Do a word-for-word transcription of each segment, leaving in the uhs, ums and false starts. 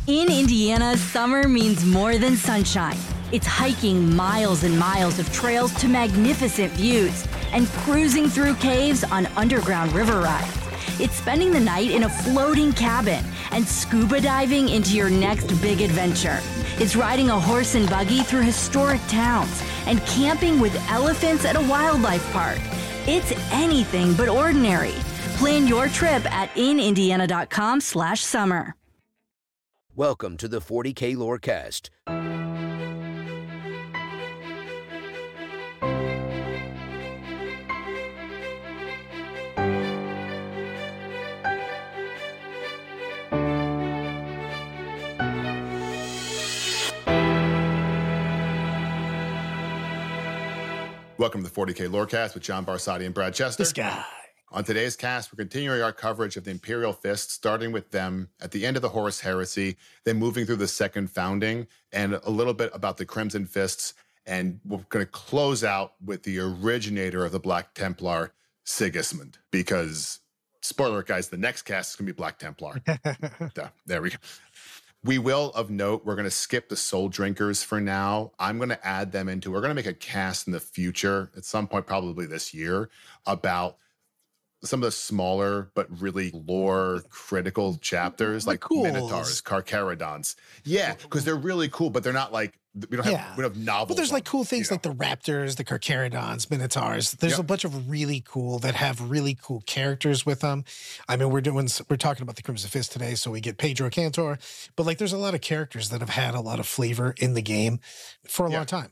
In Indiana, summer means more than sunshine. It's hiking miles and miles of trails to magnificent views and cruising through caves on underground river rides. It's spending the night in a floating cabin and scuba diving into your next big adventure. It's riding a horse and buggy through historic towns and camping with elephants at a wildlife park. It's anything but ordinary. Plan your trip at in indiana dot com slash summer. Welcome to the forty K Lorecast. Welcome to the forty K Lorecast with John Barsatti and Brad Chester. This guy. On today's cast, we're continuing our coverage of the Imperial Fist, starting with them at the end of the Horus Heresy, then moving through the Second Founding, and a little bit about the Crimson Fists. And we're going to close out with the originator of the Black Templar, Sigismund, because, spoiler alert, guys, the next cast is going to be Black Templar. Duh, there we go. We will, of note, we're going to skip the Soul Drinkers for now. I'm going to add them into, we're going to make a cast in the future, at some point probably this year, about some of the smaller but really lore critical chapters, like cool. Minotaurs, Carcharodons. Yeah, because they're really cool, but they're not like, we don't have, Yeah. we don't have novels. But there's like on cool them, things you like know? the Raptors, the Carcharodons, Minotaurs. There's Yep. a bunch of really cool that have really cool characters with them. I mean, we're doing we're talking about the Crimson Fist today, so we get Pedro Cantor. But like, there's a lot of characters that have had a lot of flavor in the game for a Yeah. long time.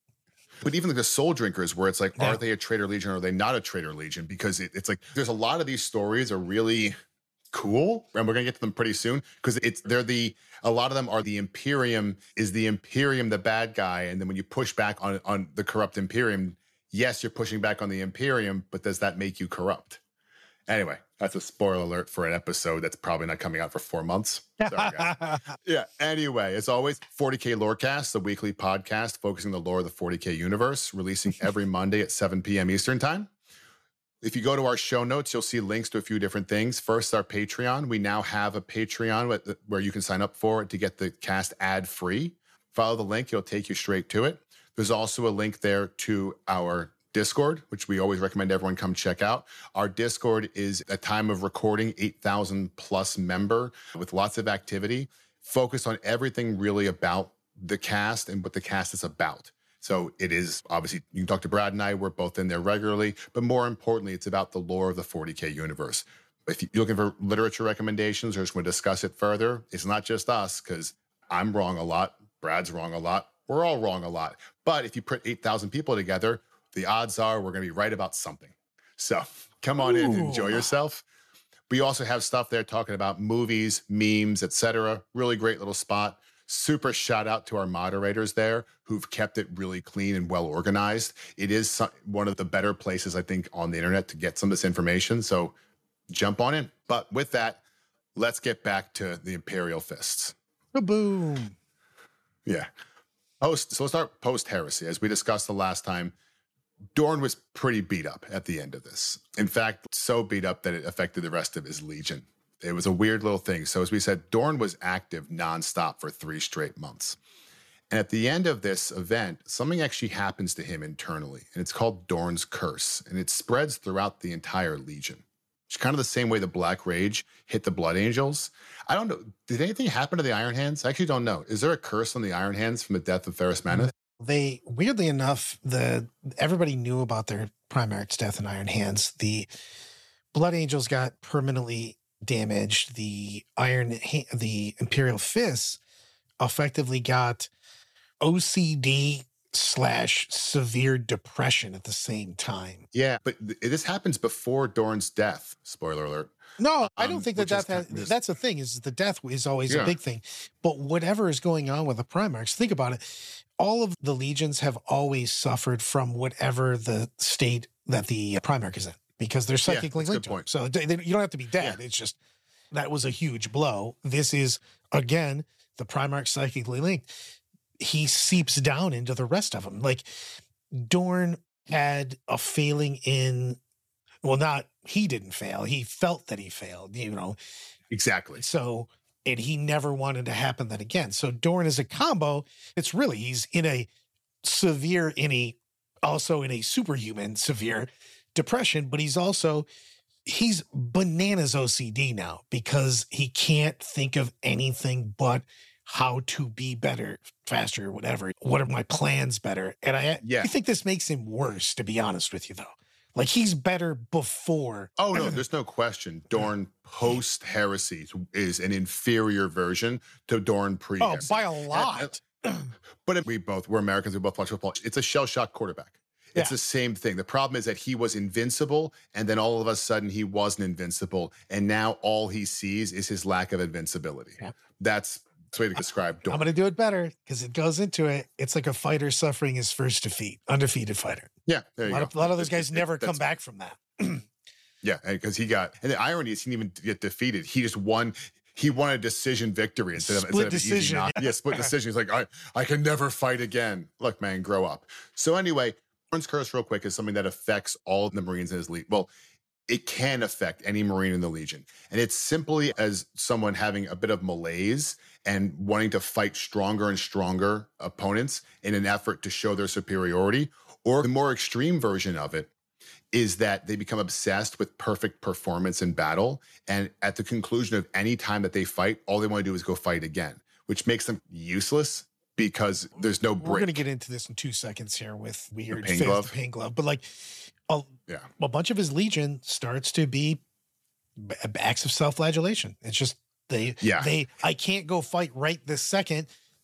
But even like the Soul Drinkers, where it's like, Yeah. are they a Traitor Legion or are they not a Traitor Legion? Because it, it's like, there's a lot of these stories are really cool, and we're gonna get to them pretty soon, because it's they're the a lot of them are the Imperium. Is the Imperium the bad guy? And then when you push back on on the corrupt Imperium, yes, you're pushing back on the Imperium, but does that make you corrupt? Anyway, that's a spoiler alert for an episode that's probably not coming out for four months. Sorry, guys. Yeah. Anyway, as always, forty K Lorecast, the weekly podcast focusing on the lore of the forty K universe, releasing every Monday at seven p.m. Eastern time. If you go to our show notes, you'll see links to a few different things. First, our Patreon. We now have a Patreon where you can sign up for it to get the cast ad-free. Follow the link. It'll take you straight to it. There's also a link there to our Discord, which we always recommend everyone come check out. Our Discord is, at time of recording, eight thousand plus member with lots of activity, focused on everything really about the cast and what the cast is about. So it is, obviously, you can talk to Brad and I, we're both in there regularly, but more importantly, it's about the lore of the forty K universe. If you're looking for literature recommendations or just want to discuss it further, it's not just us, because I'm wrong a lot, Brad's wrong a lot, we're all wrong a lot. But if you put eight thousand people together, the odds are we're going to be right about something. So come on in and enjoy yourself. We also have stuff there talking about movies, memes, et cetera. Really great little spot. Super shout out to our moderators there who've kept it really clean and well organized. It is some, one of the better places, I think, on the internet to get some of this information. So jump on in. But with that, let's get back to the Imperial Fists. Boom. Yeah. Post, so let's start post-heresy. As we discussed the last time, Dorn was pretty beat up at the end of this. In fact, so beat up that it affected the rest of his legion. It was a weird little thing. So as we said, Dorn was active nonstop for three straight months. And at the end of this event, something actually happens to him internally, and it's called Dorn's Curse, and it spreads throughout the entire legion. It's kind of the same way the Black Rage hit the Blood Angels. I don't know. Did anything happen to the Iron Hands? I actually don't know. Is there a curse on the Iron Hands from the death of Ferrus Maneth? They, weirdly enough, the everybody knew about their Primarch's death in Iron Hands. The Blood Angels got permanently damaged. The Iron, the Imperial Fists effectively got O C D slash severe depression at the same time. Yeah, but th- this happens before Dorn's death. Spoiler alert. No, I don't Um, think that which death is- has, that's the thing, is the death is always Yeah. a big thing. But whatever is going on with the Primarchs, think about it. All of the legions have always suffered from whatever the state that the Primarch is in, because they're Yeah, psychically that's a good linked to it. point. So they, they- you don't have to be dead. Yeah. It's just, that was a huge blow. This is, again, the Primarch psychically linked. He seeps down into the rest of them. Like, Dorn had a failing in, well, not, he didn't fail. He felt that he failed, you know. Exactly. So and he never wanted to happen that again. So Dorn is a combo. It's really, he's in a severe, in a, also in a superhuman severe depression, but he's also, he's bananas O C D now because he can't think of anything but how to be better, faster, whatever. What are my plans better? And I, Yeah. I think this makes him worse, to be honest with you, though. Like, he's better before. Oh, no, there's no question. Dorn post-heresy is an inferior version to Dorn Oh, pre-heresy. by a lot. But we both, we're Americans, we both watch football. It's a shell-shock quarterback. It's Yeah. the same thing. The problem is that he was invincible, and then all of a sudden he wasn't invincible, and now all he sees is his lack of invincibility. Yeah. That's the way to describe Dorn. I'm going to do it better because it goes into it. It's like a fighter suffering his first defeat, undefeated fighter. Yeah, there A you lot, go. of, a lot of those It- guys it- never that's- come back from that. Yeah, because he got, and the irony is he didn't even get defeated. He just won. He won a decision victory instead of, Split instead of an easy decision, knock. yeah. Yeah, split decision. He's like, I, I can never fight again. Look, man, grow up. So anyway, Dorn's curse, real quick, is something that affects all the Marines in his legion. Well, it can affect any Marine in the Legion. And it's simply as someone having a bit of malaise and wanting to fight stronger and stronger opponents in an effort to show their superiority. Or the more extreme version of it is that they become obsessed with perfect performance in battle. And at the conclusion of any time that they fight, all they want to do is go fight again, which makes them useless because there's no break. We're going to get into this in two seconds here with weird pain fifth glove? pain glove. But like a, Yeah. a bunch of his legion starts to be b- acts of self-flagellation. It's just they, Yeah. they, I can't go fight right this second.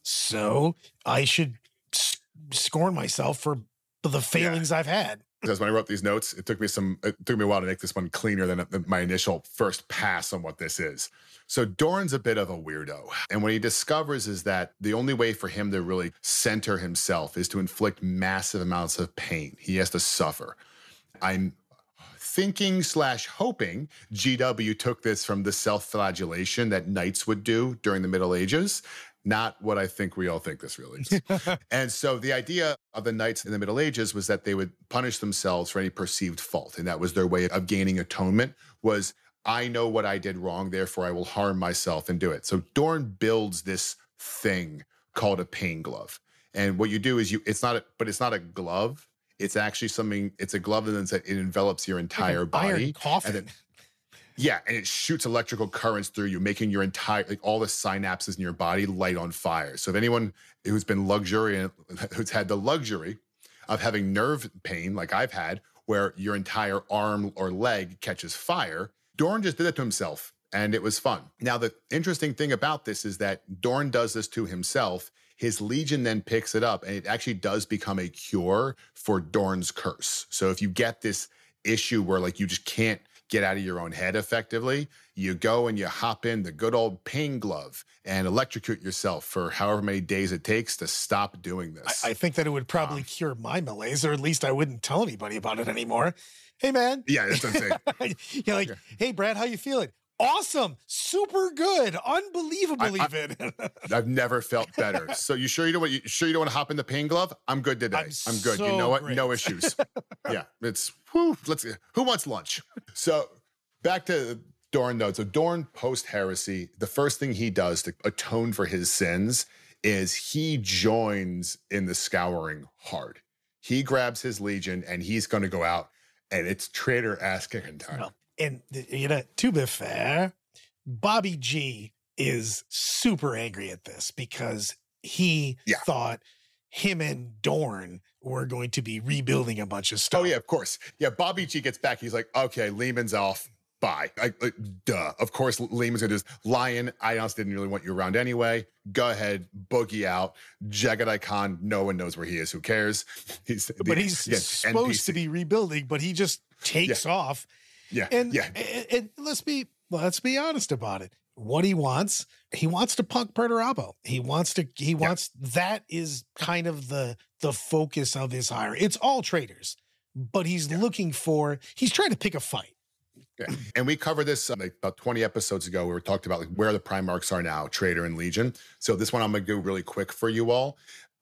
So I should s- scorn myself for the failings I've had. Because when I wrote these notes, it took me some, it took me a while to make this one cleaner than, than my initial first pass on what this is. So Dorn's a bit of a weirdo. And what he discovers is that the only way for him to really center himself is to inflict massive amounts of pain. He has to suffer. I'm thinking slash hoping G W took this from the self-flagellation that knights would do during the Middle Ages. Not what I think we all think this really is. And so the idea of the knights in the Middle Ages was that they would punish themselves for any perceived fault. And that was their way of gaining atonement was, I know what I did wrong, therefore I will harm myself and do it. So Dorn builds this thing called a pain glove. And what you do is you, it's not, a, but it's not a glove. It's actually something, it's a glove that it envelops your entire Like an iron body. coffin. And then, yeah, and it shoots electrical currents through you, making your entire, like all the synapses in your body light on fire. So if anyone who's been luxuriant, who's had the luxury of having nerve pain like I've had, where your entire arm or leg catches fire, Dorn just did it to himself, and it was fun. Now, the interesting thing about this is that Dorn does this to himself. His legion then picks it up, and it actually does become a cure for Dorn's curse. So if you get this issue where like you just can't get out of your own head effectively, you go and you hop in the good old pain glove and electrocute yourself for however many days it takes to stop doing this. I, I think that it would probably Um, cure my malaise, or at least I wouldn't tell anybody about it anymore. Hey, man. yeah, that's what I'm saying. You're like, Yeah. hey, Brad, how you feeling? Awesome. Super good. Unbelievable, I- even. I've never felt better. So you sure you don't want you sure you don't want to hop in the pain glove? I'm good today. I'm I'm, good. You so know what? great. No issues. Yeah, it's whew, let's who wants lunch? So back to Dorn though. So Dorn post heresy, the first thing he does to atone for his sins is he joins in the scouring hard. He grabs his legion and he's going to go out, and it's traitor ass kicking time. Well, and you know, to be fair, Bobby G is super angry at this because he Yeah. thought him and Dorn were going to be rebuilding a bunch of stuff. Oh yeah, of course. Yeah, Bobby G gets back. He's like, okay, Lehman's off. Bye. I, like, duh. Of course, Lehman's gonna just Lion. I honestly didn't really want you around anyway. Go ahead, boogie out. Jagadai Khan. No one knows where he is. Who cares? He's But he's again, supposed N P C. to be rebuilding, but he just takes off. Yeah, And, yeah. and, and let's be let's be honest about it. What he wants, he wants to punk Perturabo. He wants to. He wants that is kind of the the focus of his hire. It's all traitors, but he's looking for. He's trying to pick a fight. Yeah. And we covered this uh, like about twenty episodes ago. We were talked about like where the Primarchs are now, Traitor and Legion. So this one I'm going to do really quick for you all.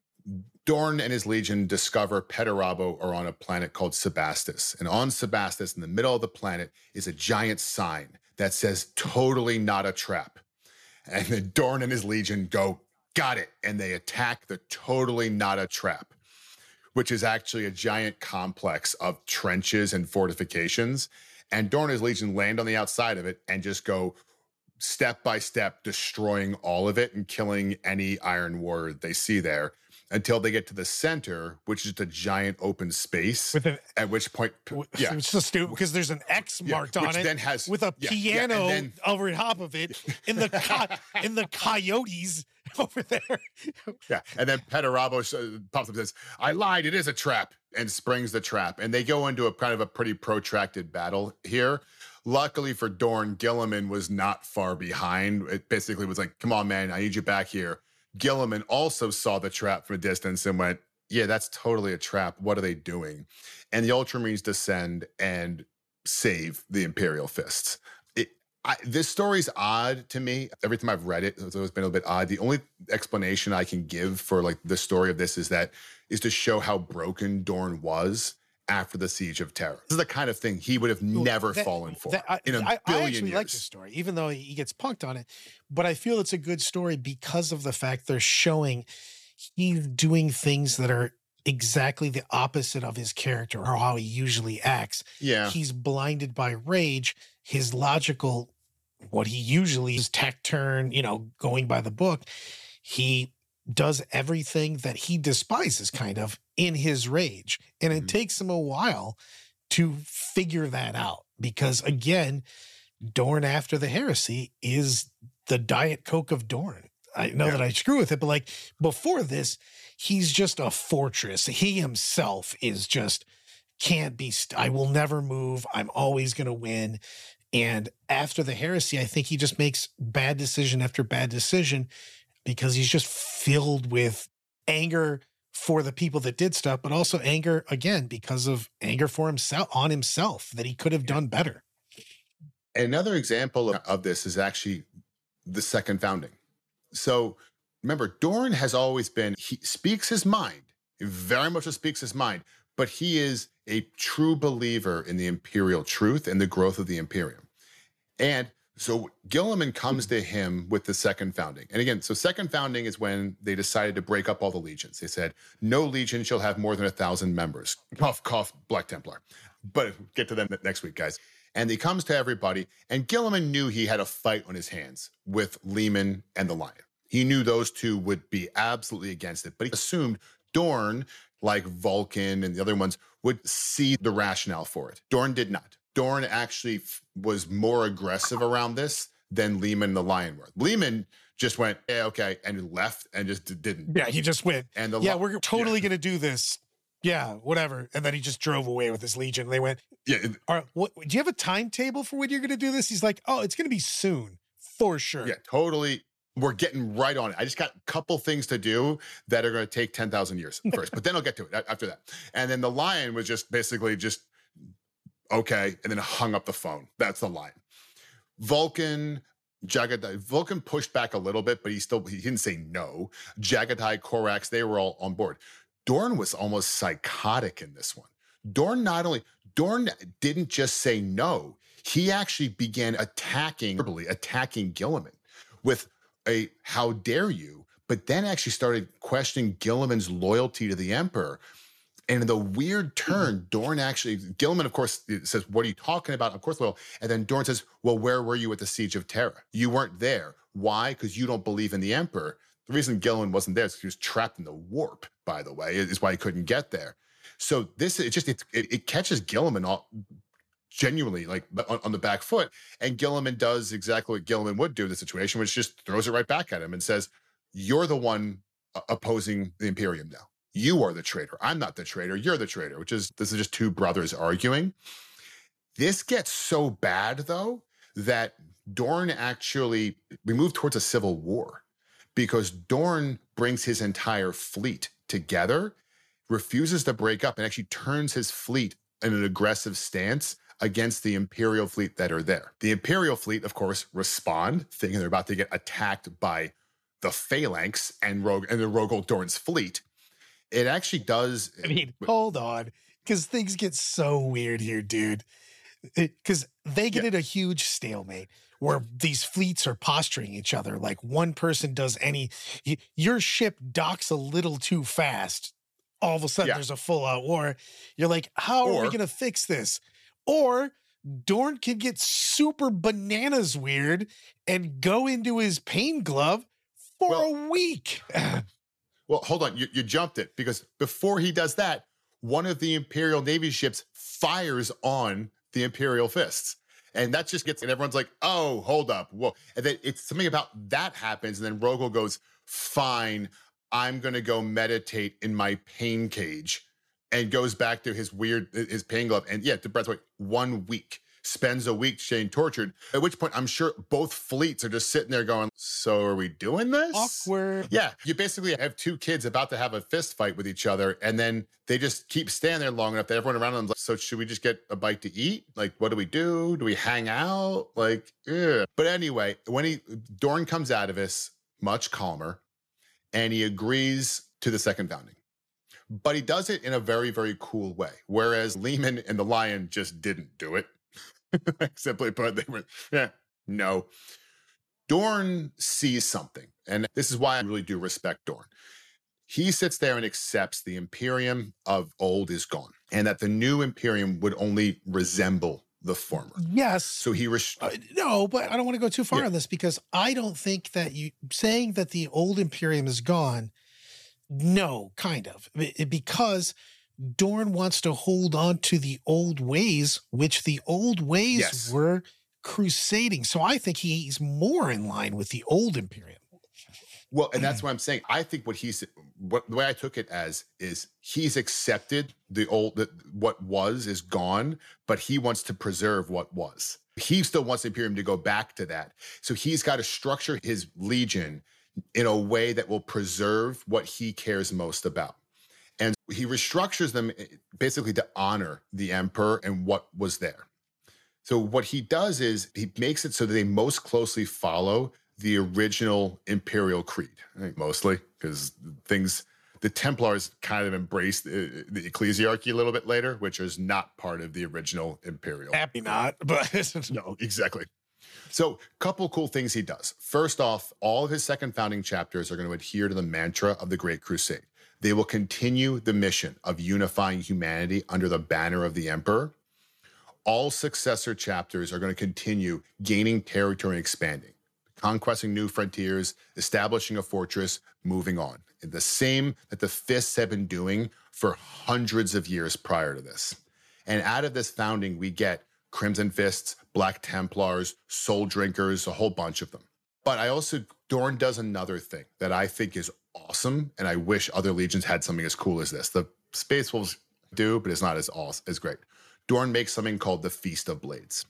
Dorn and his Legion discover Perturabo are on a planet called Sebastus. And on Sebastus, in the middle of the planet, is a giant sign that says totally not a trap. And then Dorn and his legion go, got it. And they attack the totally not a trap, which is actually a giant complex of trenches and fortifications. And Dorn and his legion land on the outside of it and just go step by step, destroying all of it and killing any Iron Warrior they see there until they get to the center, which is a giant open space. With an, at which point, yeah. It's so stupid because there's an X marked yeah, on it then has, with a yeah, piano yeah, then, over top of it in the co- in the coyotes over there. Yeah, and then Perturabo uh, pops up and says, I lied, it is a trap, and springs the trap. And they go into a kind of a pretty protracted battle here. Luckily for Dorn, Gilliman was not far behind. It basically was like, come on, man, I need you back here. Gilliman also saw the trap from a distance and went, yeah, that's totally a trap. What are they doing? And the Ultramarines descend and save the Imperial Fists. It, I, this story's odd to me. Every time I've read it, it's always been a bit odd. The only explanation I can give for like the story of this is that is to show how broken Dorn was after the Siege of Terra. This is the kind of thing he would have never that, fallen for that, I, in a I, billion I actually years. like this story, even though he gets punked on it. But I feel it's a good story because of the fact they're showing he's doing things that are exactly the opposite of his character or how he usually acts. Yeah. He's blinded by rage. His logical, what he usually is tech turn, you know, going by the book, he does everything that he despises kind of in his rage. And it Mm-hmm. takes him a while to figure that out because, again, Dorn after the heresy is the Diet Coke of Dorn. I know Yeah. that I screw with it, but like before this, he's just a fortress. He himself is just can't be, st- I will never move. I'm always going to win. And after the heresy, I think he just makes bad decision after bad decision because he's just filled with anger for the people that did stuff, but also anger again, because of anger for himself on himself that he could have done better. Another example of this is actually the second founding. So remember, Dorn has always been, he speaks his mind, he very much speaks his mind, but he is a true believer in the imperial truth and the growth of the Imperium. And so Gilliman comes to him with the second founding. And again, so second founding is when they decided to break up all the legions. They said, no legion shall have more than a thousand members. Cough, cough, Black Templar. But get to them next week, guys. And he comes to everybody, and Gilliman knew he had a fight on his hands with Leman and the Lion. He knew those two would be absolutely against it, but he assumed Dorn, like Vulcan and the other ones, would see the rationale for it. Dorn did not. Dorn actually f- was more aggressive around this than Leman and the Lion were. Leman just went, yeah, okay, and left and just d- didn't. Yeah, he just went, And the yeah, Li- we're totally yeah. going to do this. Yeah, whatever. And then he just drove away with his legion. They went, Yeah, it- all right, what, do you have a timetable for when you're going to do this? He's like, oh, it's going to be soon, for sure. yeah, totally. We're getting right on it. I just got a couple things to do that are going to take ten thousand years first, but then I'll get to it a- after that. And then the Lion was just basically just, okay, and then hung up the phone. That's the Lion. Vulcan, Jagatai, Vulcan pushed back a little bit, but he still, he didn't say no. Jagatai, Korax, they were all on board. Dorn was almost psychotic in this one. Dorn not only, Dorn didn't just say no, he actually began attacking, verbally attacking Gilliman with a, how dare you, but then actually started questioning Gilliman's loyalty to the Emperor. And in the weird turn, Dorn actually, Gilliman, of course, says, what are you talking about? Of course, well, and then Dorn says, well, where were you at the Siege of Terra? You weren't there. Why? Because you don't believe in the Emperor. The reason Gilliman wasn't there is because he was trapped in the warp, by the way, is why he couldn't get there. So this, it just, it, it catches Gilliman all, genuinely like on, on the back foot. And Gilliman does exactly what Gilliman would do in the situation, which just throws it right back at him and says, you're the one uh, opposing the Imperium now. You are the traitor. I'm not the traitor. You're the traitor, which is, this is just two brothers arguing. This gets so bad, though, that Dorn actually, we move towards a civil war because Dorn brings his entire fleet together, refuses to break up, and actually turns his fleet in an aggressive stance against the Imperial fleet that are there. The Imperial fleet, of course, respond, thinking they're about to get attacked by the Phalanx and, Rog- and the Rogol Dorn's fleet. It actually does. I mean, hold on, because things get so weird here, dude. Because they get Yeah. in a huge stalemate where these fleets are posturing each other. Like one person does any, y- your ship docks a little too fast. All of a sudden Yeah. there's a full out war. You're like, how are we Or- going to fix this? Or Dorn can get super bananas weird and go into his pain glove for Well- a week. Well, hold on. You, you jumped it because before he does that, one of the Imperial Navy ships fires on the Imperial fists. And that just gets, and everyone's like, oh, hold up. Whoa. And then it's something about that happens. And then Rogel goes, fine, I'm going to go meditate in my pain cage, and goes back to his weird, his pain glove. And yeah, to Brett's point, one week. Spends a week staying tortured, at which point I'm sure both fleets are just sitting there going, so are we doing this? Awkward. Yeah, you basically have two kids about to have a fist fight with each other, and then they just keep standing there long enough that everyone around them's like, so should we just get a bite to eat? Like, what do we do? Do we hang out? Like, ugh. But anyway, when he, Dorn comes out of this much calmer, and he agrees to the second founding. But he does it in a very, very cool way, whereas Lehman and the Lion just didn't do it. Simply put, they were, yeah, no. Dorn sees something, and this is why I really do respect Dorn. He sits there and accepts the Imperium of old is gone, and that the new Imperium would only resemble the former. Yes. So he, res- Uh, no, but I don't want to go too far Yeah. on this because I don't think that you saying that the old Imperium is gone. No, kind of, Be- because Dorn wants to hold on to the old ways, which the old ways Yes. were crusading. So I think he's more in line with the old Imperium. Well, and that's what I'm saying. I think what he's, what the way I took it as is he's accepted the old, the, what was is gone, but he wants to preserve what was. He still wants the Imperium to go back to that. So he's got to structure his legion in a way that will preserve what he cares most about. And he restructures them basically to honor the emperor and what was there. So what he does is he makes it so that they most closely follow the original imperial creed, right? Mostly because things, the Templars kind of embraced the, the ecclesiarchy a little bit later, which is not part of the original imperial. Happy not, but No, exactly. So couple cool things he does. First off, all of his second founding chapters are going to adhere to the mantra of the Great Crusade. They will continue the mission of unifying humanity under the banner of the emperor. All successor chapters are going to continue gaining territory and expanding, conquesting new frontiers, establishing a fortress, moving on. And the same that the Fists have been doing for hundreds of years prior to this. And out of this founding, we get Crimson Fists, Black Templars, Soul Drinkers, a whole bunch of them. But I also, Dorn does another thing that I think is awesome, and I wish other legions had something as cool as this. The Space Wolves do, but it's not as awesome, as great. Dorn makes something called the Feast of Blades.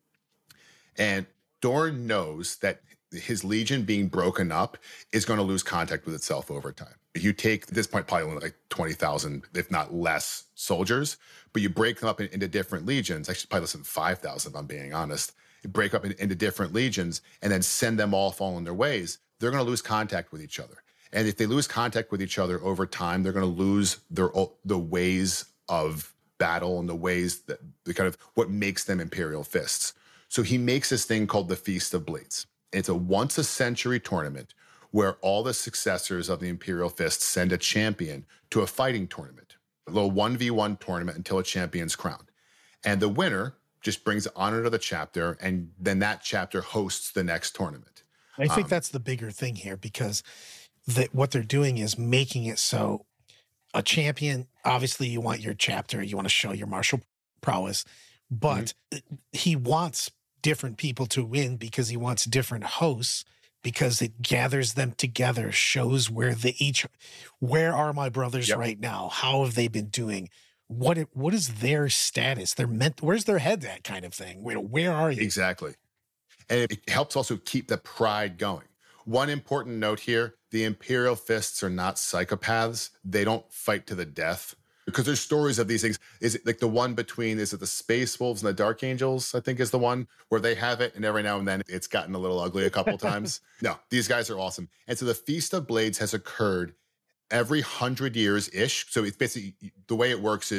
And Dorn knows that his legion being broken up is going to lose contact with itself over time. You take, at this point, probably only like twenty thousand, if not less, soldiers, but you break them up in, into different legions, actually probably less than five thousand, if I'm being honest. You break up in, into different legions and then send them all following their ways, they're going to lose contact with each other. And if they lose contact with each other over time, they're going to lose their the ways of battle and the ways that the kind of what makes them Imperial Fists. So he makes this thing called the Feast of Blades. It's a once a century tournament where all the successors of the Imperial Fist send a champion to a fighting tournament, a little one v one tournament until a champion's crowned. And the winner just brings honor to the chapter, and then that chapter hosts the next tournament. I think Um, that's the bigger thing here because that what they're doing is making it so a champion, obviously you want your chapter, you want to show your martial prowess, but he wants different people to win because he wants different hosts because it gathers them together, shows where they each, where are my brothers Yep. right now? How have they been doing? What, it- what is their status? They're meant, where's their head at kind of thing? Where, where are you? Exactly. And it, it helps also keep the pride going. One important note here, the Imperial Fists are not psychopaths. They don't fight to the death. Because there's stories of these things. Is it like the one between, is it the Space Wolves and the Dark Angels, I think is the one, where they have it, and every now and then it's gotten a little ugly a couple times. No, these guys are awesome. And so the Feast of Blades has occurred every hundred years-ish. So it's basically, the way it works is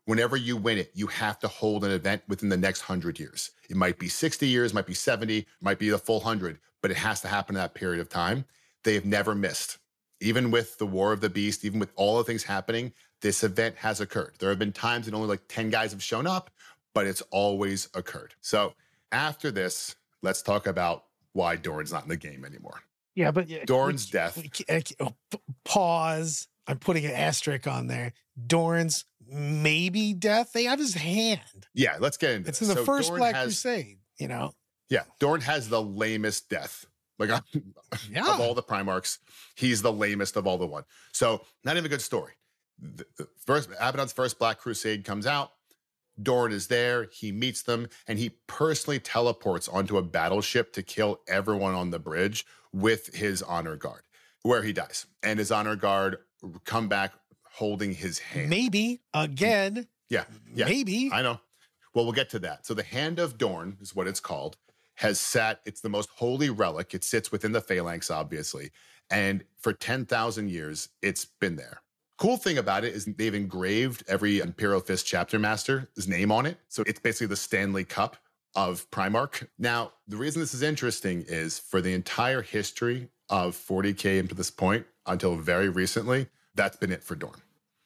Whenever you win it, you have to hold an event within the next hundred years. It might be sixty years, might be seventy, might be the full hundred, but it has to happen in that period of time. They have never missed. Even with the War of the Beast, even with all the things happening, this event has occurred. There have been times that only like ten guys have shown up, but it's always occurred. So after this, let's talk about why Dorn's not in the game anymore. Yeah, but yeah, Dorn's we, death. We, we, oh, pause. I'm putting an asterisk on there. Dorn's maybe death. They have his hand. Yeah, let's get into It's this. in the So first Dorn Black has, Crusade, you know? Yeah, Dorn has the lamest death. Like Yeah. of all the Primarchs, he's the lamest of all the one. So not even a good story. The, the first Abaddon's first Black Crusade comes out. Dorn is there. He meets them, and he personally teleports onto a battleship to kill everyone on the bridge with his honor guard, where he dies. And his honor guard come back holding his hand. Maybe again. Yeah, yeah. Maybe. I know. Well, we'll get to that. So the Hand of Dorn is what it's called, has sat, it's the most holy relic. It sits within the Phalanx, obviously. And for ten thousand years, it's been there. Cool thing about it is they've engraved every Imperial Fist chapter master's name on it. So it's basically the Stanley Cup of Primarch. Now, the reason this is interesting is for the entire history of forty K and to this point, until very recently, that's been it for Dorn.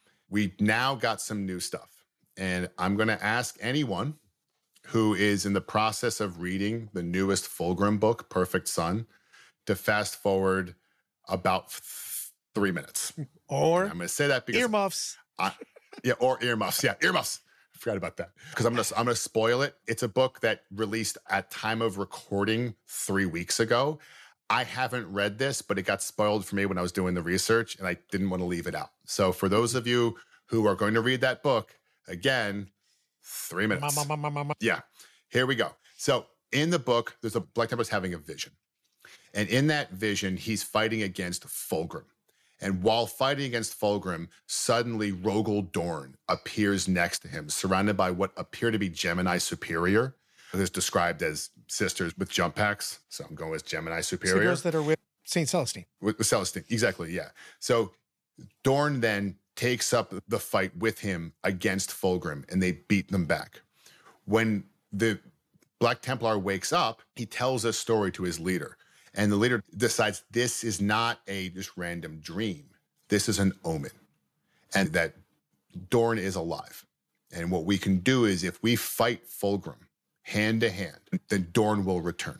We now got some new stuff. And I'm going to ask anyone who is in the process of reading the newest Fulgrim book, Perfect Sun, to fast forward about th- three minutes. Or And I'm going to say that because earmuffs. I, yeah, or earmuffs. Yeah, earmuffs. I forgot about that because I'm going to I'm going to spoil it. It's a book that released at time of recording three weeks ago. I haven't read this, but it got spoiled for me when I was doing the research, and I didn't want to leave it out. So for those of you who are going to read that book, again, three minutes. Ma, ma, ma, ma, ma. Yeah, here we go. So in the book, there's a Black Templar's having a vision. And in that vision, he's fighting against Fulgrim. And while fighting against Fulgrim, suddenly Rogel Dorn appears next to him, surrounded by what appear to be Gemini Superior. It's described as sisters with jump packs. So I'm going with Gemini Superior. So those that are with Saint Celestine. With, with Celestine, exactly, yeah. So Dorn then takes up the fight with him against Fulgrim, and they beat them back. When the Black Templar wakes up, he tells a story to his leader, and the leader decides this is not a just random dream. This is an omen, and that Dorn is alive. And what we can do is if we fight Fulgrim hand to hand, then Dorn will return.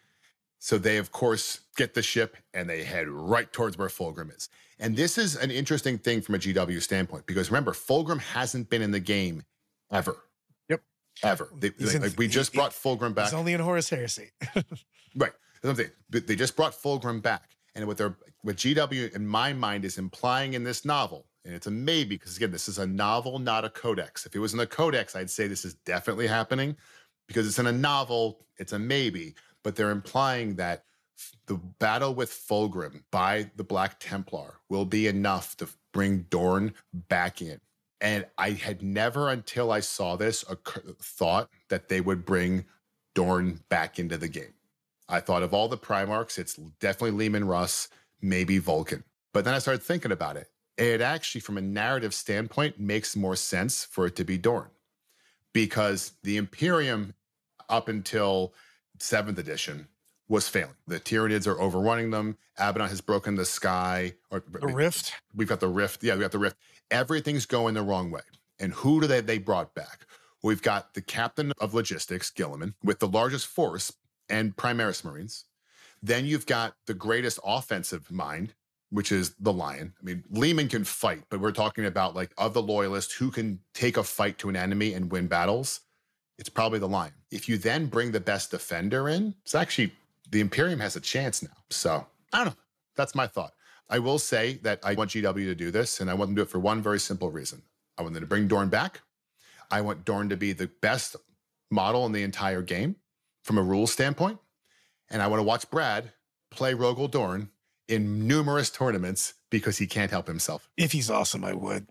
So they, of course, get the ship and they head right towards where Fulgrim is. And this is an interesting thing from a G W standpoint, because remember, Fulgrim hasn't been in the game ever. Yep. Ever. They, He's like, in- like, we just he- brought Fulgrim back. It's only in Horus Heresy. Right. That's what I'm saying. But they just brought Fulgrim back. And what they're what G W, in my mind, is implying in this novel, and it's a maybe, because again, this is a novel, not a codex. If it was in a codex, I'd say this is definitely happening. Because it's in a novel, it's a maybe. But they're implying that the battle with Fulgrim by the Black Templar will be enough to bring Dorn back in. And I had never, until I saw this, occur- thought that they would bring Dorn back into the game. I thought of all the Primarchs, it's definitely Leman Russ, maybe Vulcan. But then I started thinking about it. It actually, from a narrative standpoint, makes more sense for it to be Dorn. Because the Imperium, up until seventh edition, was failing. The Tyranids are overrunning them. Abaddon has broken the sky. Or The Rift. We've got the Rift. Yeah, we got the Rift. Everything's going the wrong way. And who do they they brought back? We've got the captain of logistics, Gilliman, with the largest force and Primaris Marines. Then you've got the greatest offensive mind, which is the Lion. I mean, Leman can fight, but we're talking about, like, of the loyalists who can take a fight to an enemy and win battles. It's probably the Lion. If you then bring the best defender in, it's actually, the Imperium has a chance now. So I don't know. That's my thought. I will say that I want G W to do this, and I want them to do it for one very simple reason. I want them to bring Dorn back. I want Dorn to be the best model in the entire game from a rules standpoint. And I want to watch Brad play Rogel Dorn in numerous tournaments because he can't help himself. If he's awesome, I would.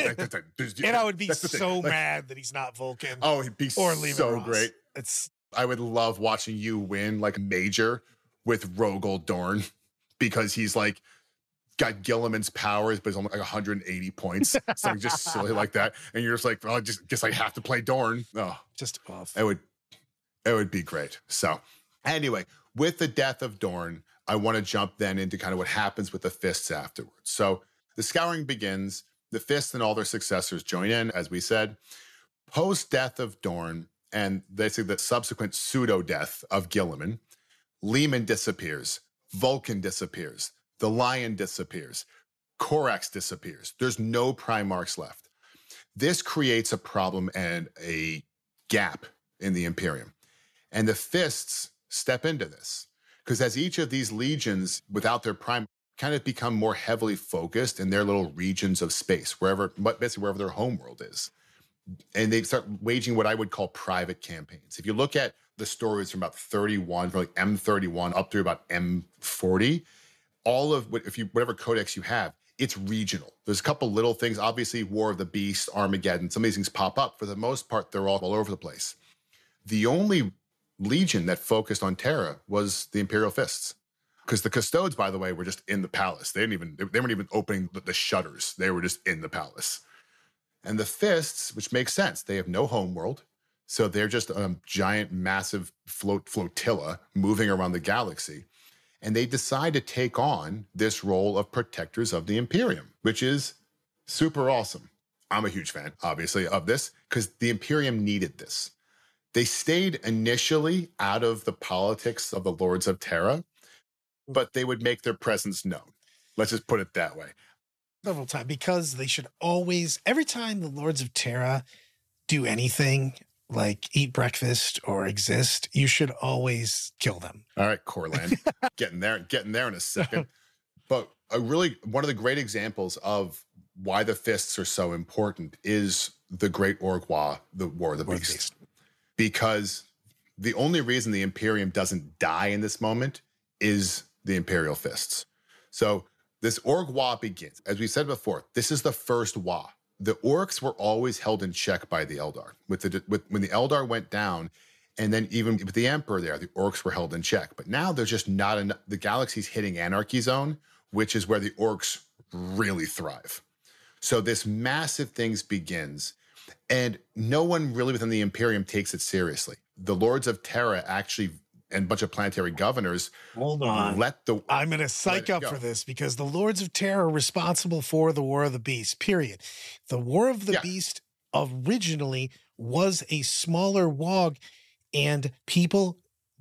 And I would be That's the thing. so Like, mad that he's not Vulcan. oh, he'd be or Leman so Russ. great. It's I would love watching you win like major with Rogel Dorn because he's like got Gilliman's powers, but it's only like one hundred eighty points. Something just silly like that. And you're just like, well, I just guess I have to play Dorne. Oh, Just off. it would, it would be great. So anyway, with the death of Dorne, I want to jump then into kind of what happens with the Fists afterwards. So the Scouring begins. The Fists and all their successors join in, as we said. Post-death of Dorne, and they say the subsequent pseudo-death of Gilliman, Leman disappears. Vulcan disappears. The Lion disappears. Corax disappears. There's no Primarchs left. This creates a problem and a gap in the Imperium. And the Fists step into this. Because as each of these legions, without their prime, kind of become more heavily focused in their little regions of space, wherever, basically wherever their homeworld is. And they start waging what I would call private campaigns. If you look at the stories from about thirty-one, from like M thirty-one up through about M forty, all of what, if you, whatever codex you have, it's regional. There's a couple little things, obviously War of the Beast, Armageddon, some of these things pop up. For the most part, they're all, all over the place. The only legion that focused on Terra was the Imperial Fists. Because the Custodes, by the way, were just in the palace. They didn't even, they weren't even opening the, the shutters. They were just in the palace. And the Fists, which makes sense, they have no homeworld. So they're just a giant, massive float flotilla moving around the galaxy. And they decide to take on this role of protectors of the Imperium, which is super awesome. I'm a huge fan, obviously, of this, because the Imperium needed this. They stayed initially out of the politics of the Lords of Terra, but they would make their presence known. Let's just put it that way. Several times, because they should always, every time the Lords of Terra do anything like eat breakfast or exist, you should always kill them. All right, Corland, getting there, getting there in a second. But a really, one of the great examples of why the Fists are so important is the Great Orgwa, the War of the War of the Beast. Beast. Because the only reason the Imperium doesn't die in this moment is the Imperial Fists. So this Orgwa begins. As we said before, this is the first Wa. The Orcs were always held in check by the Eldar. With the with, when the Eldar went down, and then even with the Emperor there, the Orcs were held in check. But now there's just not enough. The galaxy's hitting Anarchy Zone, which is where the Orcs really thrive. So this massive things begins. And no one really within the Imperium takes it seriously. The Lords of Terra actually, and a bunch of planetary governors, Hold on. let the... I'm going to psych it up go. for this because the Lords of Terra are responsible for the War of the Beast, period. The War of the Yeah. Beast originally was a smaller W O G, and people,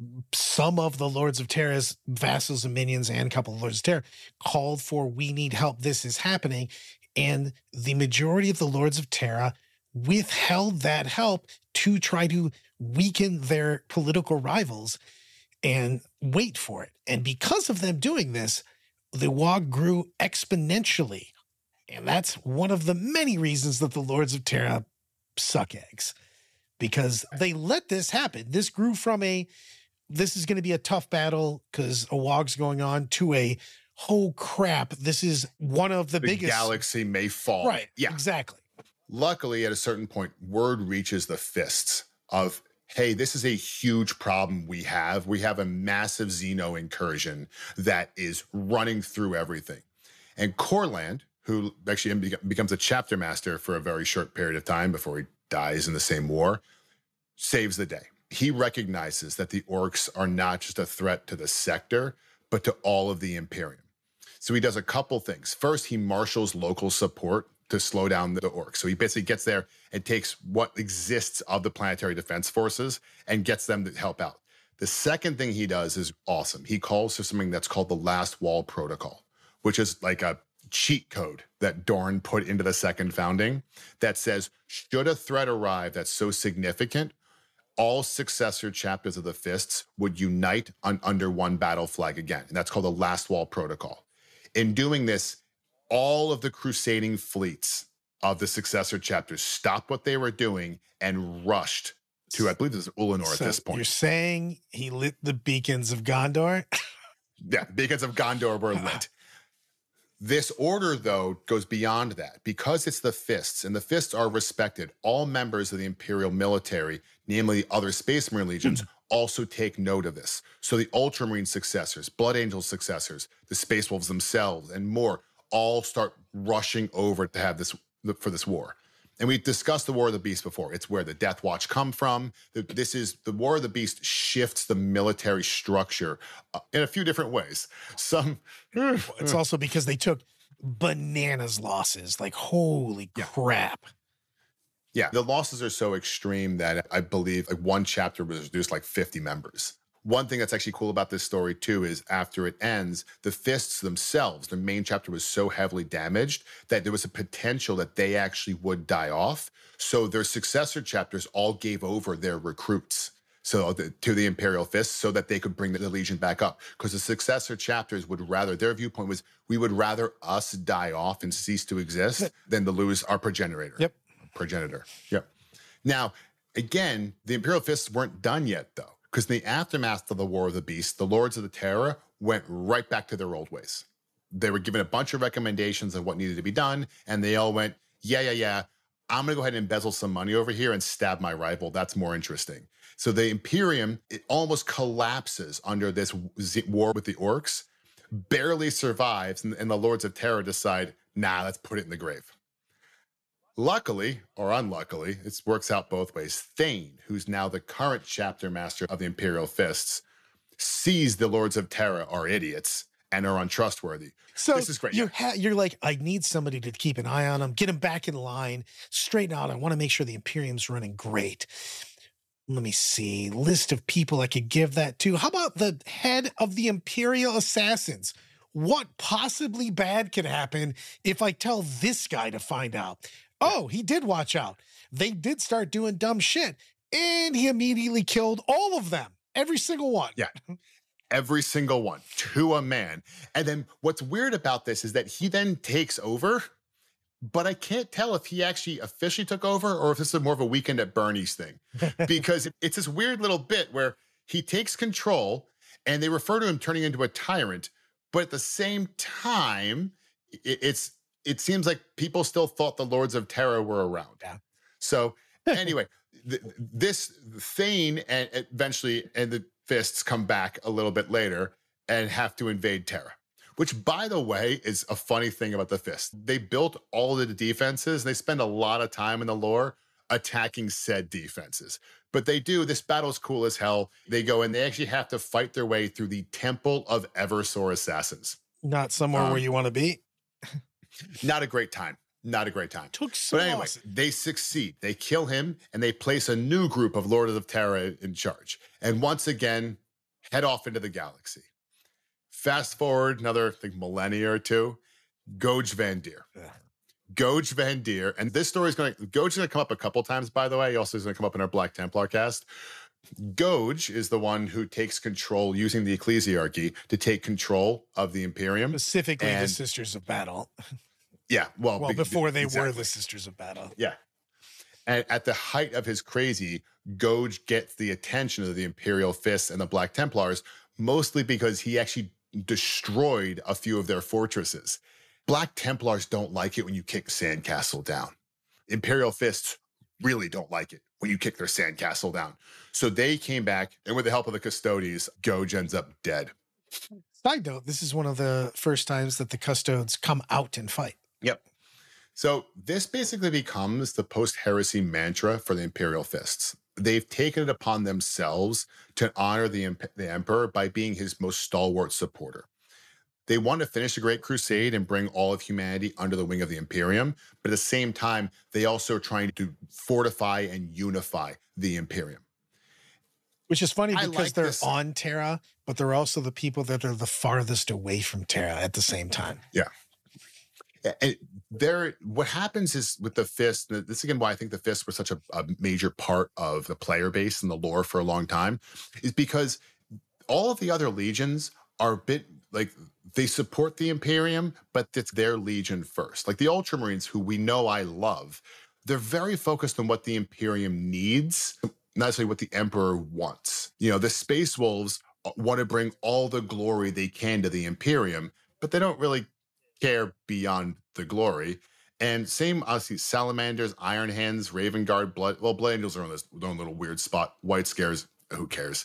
some of the Lords of Terra's vassals and minions and a couple of Lords of Terra called for, we need help, this is happening. And the majority of the Lords of Terra withheld that help to try to weaken their political rivals and wait for it. And because of them doing this, the W O G grew exponentially. And that's one of the many reasons that the Lords of Terra suck eggs, because they let this happen. This grew from a, this is going to be a tough battle because a W O G's going on, to a, oh crap, this is one of the, the biggest. galaxy may fall. Right, Yeah. exactly. Luckily, at a certain point, word reaches the Fists of, hey, this is a huge problem we have. We have a massive Xeno incursion that is running through everything. And Corland, who actually becomes a chapter master for a very short period of time before he dies in the same war, saves the day. He recognizes that the Orcs are not just a threat to the sector, but to all of the Imperium. So he does a couple things. First, he marshals local support to slow down the Orcs. So he basically gets there and takes what exists of the planetary defense forces and gets them to help out. The second thing he does is awesome. He calls for something that's called the Last Wall Protocol, which is like a cheat code that Dorne put into the Second Founding that says, should a threat arrive that's so significant, all successor chapters of the Fists would unite on, under one battle flag again. And that's called the Last Wall Protocol. In doing this, all of the crusading fleets of the successor chapters stopped what they were doing and rushed to, I believe this is Ulanor So at this point. you're saying he lit the beacons of Gondor? Yeah, beacons of Gondor were lit. This order, though, goes beyond that. Because it's the Fists, and the Fists are respected, all members of the Imperial military, namely other Space Marine legions, also take note of this. So the Ultramarine successors, Blood Angel successors, the Space Wolves themselves, and more all start rushing over to have this for this war. And we discussed the War of the Beast before. It's where the Death Watch come from. This is the War of the Beast shifts the military structure uh, in a few different ways. Some it's also because they took bananas losses. Like, holy yeah. crap. Yeah, the losses are so extreme that I believe like one chapter was reduced like fifty members. One thing that's actually cool about this story too is after it ends, the Fists themselves, the main chapter was so heavily damaged that there was a potential that they actually would die off. So their successor chapters all gave over their recruits so the, to the Imperial Fists so that they could bring the, the Legion back up. Because the successor chapters would rather, their viewpoint was, we would rather us die off and cease to exist than to lose our progenitor. Yep. Progenitor. Yep. Now, again, the Imperial Fists weren't done yet though. Because in the aftermath of the War of the Beast, the Lords of the Terra went right back to their old ways. They were given a bunch of recommendations of what needed to be done, and they all went, yeah, yeah, yeah, I'm going to go ahead and embezzle some money over here and stab my rival. That's more interesting. So the Imperium, it almost collapses under this war with the Orcs, barely survives, and, and the Lords of Terra decide, nah, let's put it in the grave. Luckily, or unluckily, it works out both ways. Thane, who's now the current chapter master of the Imperial Fists, sees the Lords of Terra are idiots and are untrustworthy. So this is great. You're, ha- you're like, I need somebody to keep an eye on them, get them back in line, straighten out. I want to make sure the Imperium's running great. Let me see. List of people I could give that to. How about the head of the Imperial Assassins? What possibly bad could happen if I tell this guy to find out? Oh, he did watch out. They did start doing dumb shit, and he immediately killed all of them. Every single one. Yeah. Every single one to a man. And then what's weird about this is that he then takes over, but I can't tell if he actually officially took over or if this is more of a Weekend at Bernie's thing. Because it's this weird little bit where he takes control and they refer to him turning into a tyrant, but at the same time, it's it seems like people still thought the Lords of Terra were around. Yeah. So anyway, th- this Thane and eventually and the Fists come back a little bit later and have to invade Terra, which, by the way, is a funny thing about the Fists. They built all of the defenses. They spend a lot of time in the lore attacking said defenses. But they do, this battle's cool as hell. They go and they actually have to fight their way through the Temple of Eversor Assassins. Not somewhere Um, where you want to be. Not a great time. Not a great time. Took some But anyway, losses. they succeed. They kill him and they place a new group of Lords of Terra in charge. And once again, head off into the galaxy. Fast forward another, I think, millennia or two, Goj Vandir. Yeah. Goj Vandir, and this story is going to, Goj is going to come up a couple times, by the way. He also is going to come up in our Black Templar cast. Goj is the one who takes control, using the ecclesiarchy to take control of the Imperium. Specifically the And- Sisters of Battle. Yeah, well, Well, be- before they exactly. were the Sisters of Battle. Yeah. And at the height of his crazy, Goj gets the attention of the Imperial Fists and the Black Templars, mostly because he actually destroyed a few of their fortresses. Black Templars don't like it when you kick sandcastle down. Imperial Fists really don't like it when you kick their sandcastle down. So they came back, and with the help of the Custodes, Goj ends up dead. Side note, this is one of the first times that the Custodes come out and fight. Yep. So this basically becomes the post-heresy mantra for the Imperial Fists. They've taken it upon themselves to honor the, imp- the Emperor by being his most stalwart supporter. They want to finish the Great Crusade and bring all of humanity under the wing of the Imperium, but at the same time, they also are trying to fortify and unify the Imperium. Which is funny I because like they're this. on Terra, but they're also the people that are the farthest away from Terra at the same time. Yeah. And there, what happens is with the Fist, this is again why I think the Fists were such a, a major part of the player base and the lore for a long time, is because all of the other legions are a bit like they support the Imperium, but it's their legion first. Like the Ultramarines, who we know I love, they're very focused on what the Imperium needs, not necessarily what the Emperor wants. You know, the Space Wolves want to bring all the glory they can to the Imperium, but they don't really care beyond the glory. And same, obviously, Salamanders, Iron Hands, Raven Guard, Blood, well, Blood Angels are on this their own little weird spot. White Scares, who cares?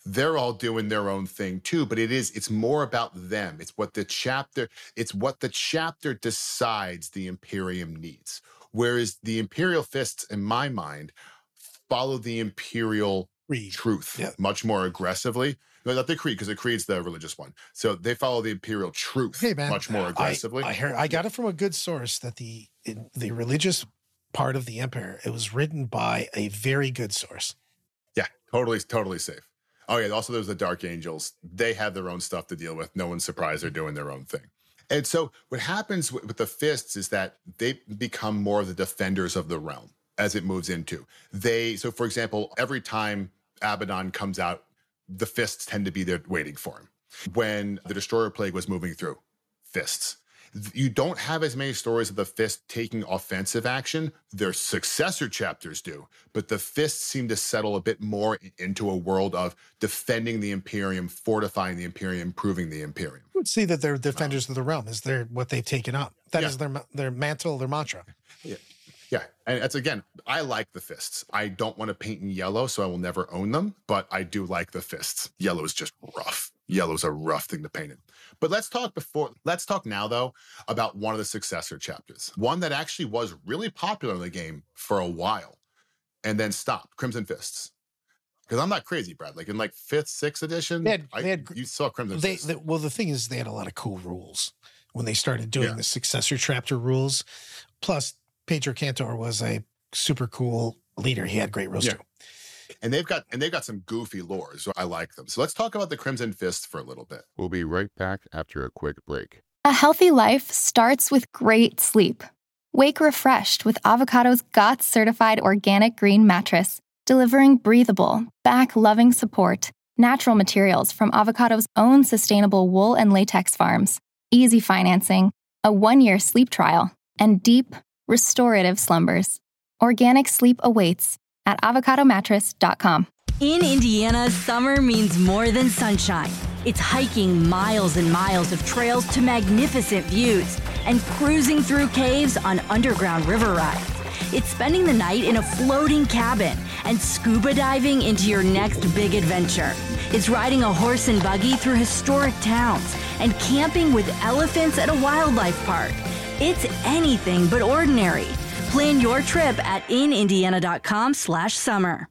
they're all doing their own thing too, but it is, it's more about them. It's what the chapter, it's what the chapter decides the Imperium needs. Whereas the Imperial Fists, in my mind, follow the Imperial Creed. truth Yeah. much more aggressively. No, not the Creed, because the Creed's the religious one. So they follow the Imperial truth Hey, man, much more I- aggressively. I, heard, I got it from a good source that the in the religious part of the Empire, it was written by a very good source. Yeah, totally, totally safe. Oh yeah, also there's the Dark Angels. They have their own stuff to deal with. No one's surprised they're doing their own thing. And so what happens with, with the Fists is that they become more of the defenders of the realm as it moves into. They, so for example, every time Abaddon comes out, the Fists tend to be there waiting for him. When the Destroyer Plague was moving through, Fists. You don't have as many stories of the Fist taking offensive action. Their successor chapters do, but the Fists seem to settle a bit more into a world of defending the Imperium, fortifying the Imperium, improving the Imperium. I would say that they're defenders of the realm. Is their what they've taken up? That Yeah. is their their mantle, their mantra. Yeah. Yeah. And that's, again, I like the Fists. I don't want to paint in yellow, so I will never own them, but I do like the Fists. Yellow is just rough. Yellow's a rough thing to paint in. But let's talk before, let's talk now though, about one of the successor chapters. One that actually was really popular in the game for a while and then stopped, Crimson Fists. Because I'm not crazy, Brad. Like in like fifth, sixth edition, They had- I, they had- you saw Crimson They, Fists. they well, the thing is, they had a lot of cool rules when they started doing Yeah. the successor chapter rules. Plus, Pedro Cantor was a super cool leader. He had great rules Yeah. too. And they've got and they've got some goofy lores, so I like them. So let's talk about the Crimson Fists for a little bit. We'll be right back after a quick break. A healthy life starts with great sleep. Wake refreshed with Avocado's G O T S certified organic green mattress, delivering breathable, back-loving support, natural materials from Avocado's own sustainable wool and latex farms, easy financing, a one-year sleep trial, and deep, restorative slumbers. Organic sleep awaits at avocado mattress dot com. In Indiana, summer means more than sunshine. It's hiking miles and miles of trails to magnificent views and cruising through caves on underground river rides. It's spending the night in a floating cabin and scuba diving into your next big adventure. It's riding a horse and buggy through historic towns and camping with elephants at a wildlife park. It's anything but ordinary. Plan your trip at inindiana.com slash summer.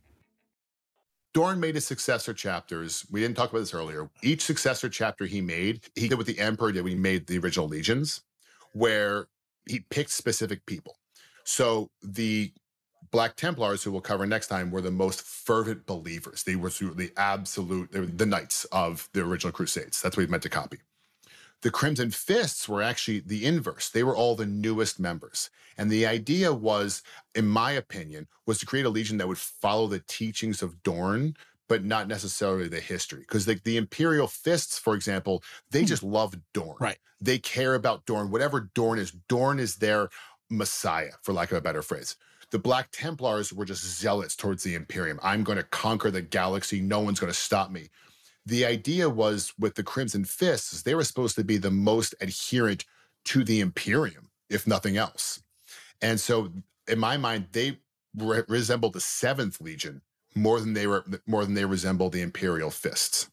Dorn made his successor chapters. We didn't talk about this earlier. Each successor chapter he made, he did with the Emperor did when he made the original legions, where he picked specific people. So the Black Templars, who we'll cover next time, were the most fervent believers. They were the absolute, they were the knights of the original Crusades. That's what he meant to copy. The Crimson Fists were actually the inverse. They were all the newest members. And the idea was, in my opinion, was to create a legion that would follow the teachings of Dorn, but not necessarily the history. Because the, the Imperial Fists, for example, they just love Dorn. Right. They care about Dorn. Whatever Dorn is, Dorn is their messiah, for lack of a better phrase. The Black Templars were just zealots towards the Imperium. I'm going to conquer the galaxy. No one's going to stop me. The idea was with the Crimson Fists, they were supposed to be the most adherent to the Imperium, if nothing else. And so in my mind, they re- resembled the Seventh Legion more than they were more than they resembled the Imperial Fists.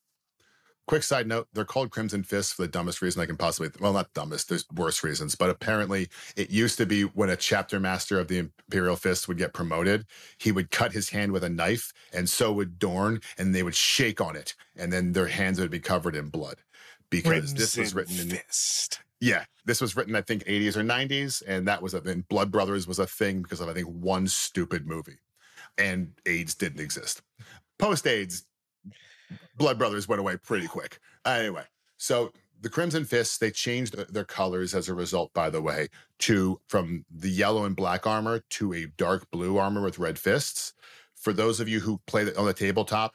Quick side note, they're called Crimson Fists for the dumbest reason I can possibly, well, not dumbest, there's worse reasons, but apparently it used to be when a chapter master of the Imperial Fists would get promoted, he would cut his hand with a knife, and so would Dorn, and they would shake on it, and then their hands would be covered in blood. Because this was written in, Fist. yeah, this was written, I think, eighties or nineties, and that was, a, and Blood Brothers was a thing because of, I think, one stupid movie. And AIDS didn't exist. Post-AIDS, Blood Brothers went away pretty quick. Anyway, so the Crimson Fists, they changed their colors as a result, by the way, to from the yellow and black armor to a dark blue armor with red fists. For those of you who play on the tabletop,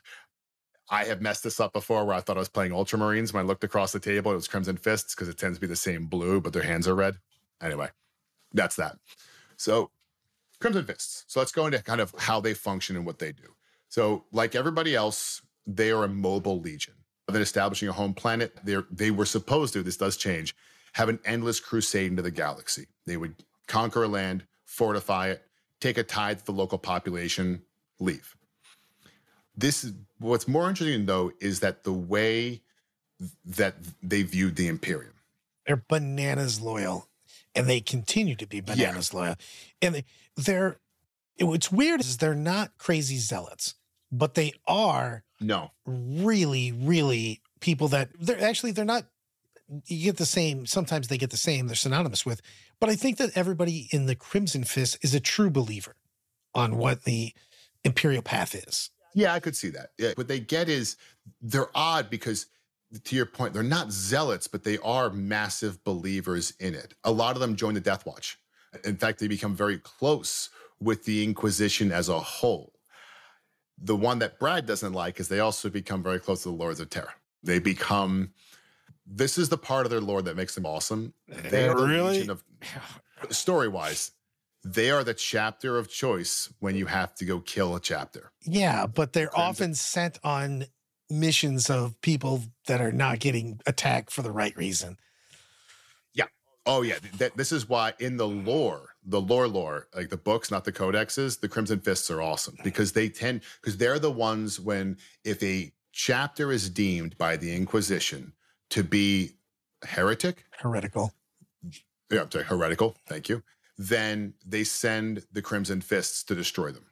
I have messed this up before where I thought I was playing Ultramarines. When I looked across the table, it was Crimson Fists because it tends to be the same blue, but their hands are red. Anyway, that's that. So Crimson Fists. So let's go into kind of how they function and what they do. So like everybody else, they are a mobile legion. They're establishing a home planet. They're, they were supposed to, this does change, have an endless crusade into the galaxy. They would conquer a land, fortify it, take a tithe to the local population, leave. This is what's more interesting, though, is that the way that they viewed the Imperium. They're bananas loyal, and they continue to be bananas yeah. loyal. And they, they're, what's weird is they're not crazy zealots, but they are no really, really people that they're actually, they're not, you get the same, sometimes they get the same, they're synonymous with, but I think that everybody in the Crimson Fist is a true believer on what the Imperial path is. Yeah, I could see that. Yeah, what they get is they're odd because, to your point, they're not zealots, but they are massive believers in it. A lot of them join the Death Watch. In fact, they become very close with the Inquisition as a whole. The one that Brad doesn't like is they also become very close to the Lords of Terra. They become, this is the part of their lore that makes them awesome. They are the really? Legion of, story-wise, they are the chapter of choice when you have to go kill a chapter. Yeah, but they're Crimson. often sent on missions of people that are not getting attacked for the right reason. Yeah. Oh, yeah. Th- this is why in the lore, the lore lore, like the books, not the codexes, the Crimson Fists are awesome because they tend, because they're the ones when, if a chapter is deemed by the Inquisition to be heretic. Heretical. Yeah, I'm sorry, heretical. Thank you. Then they send the Crimson Fists to destroy them.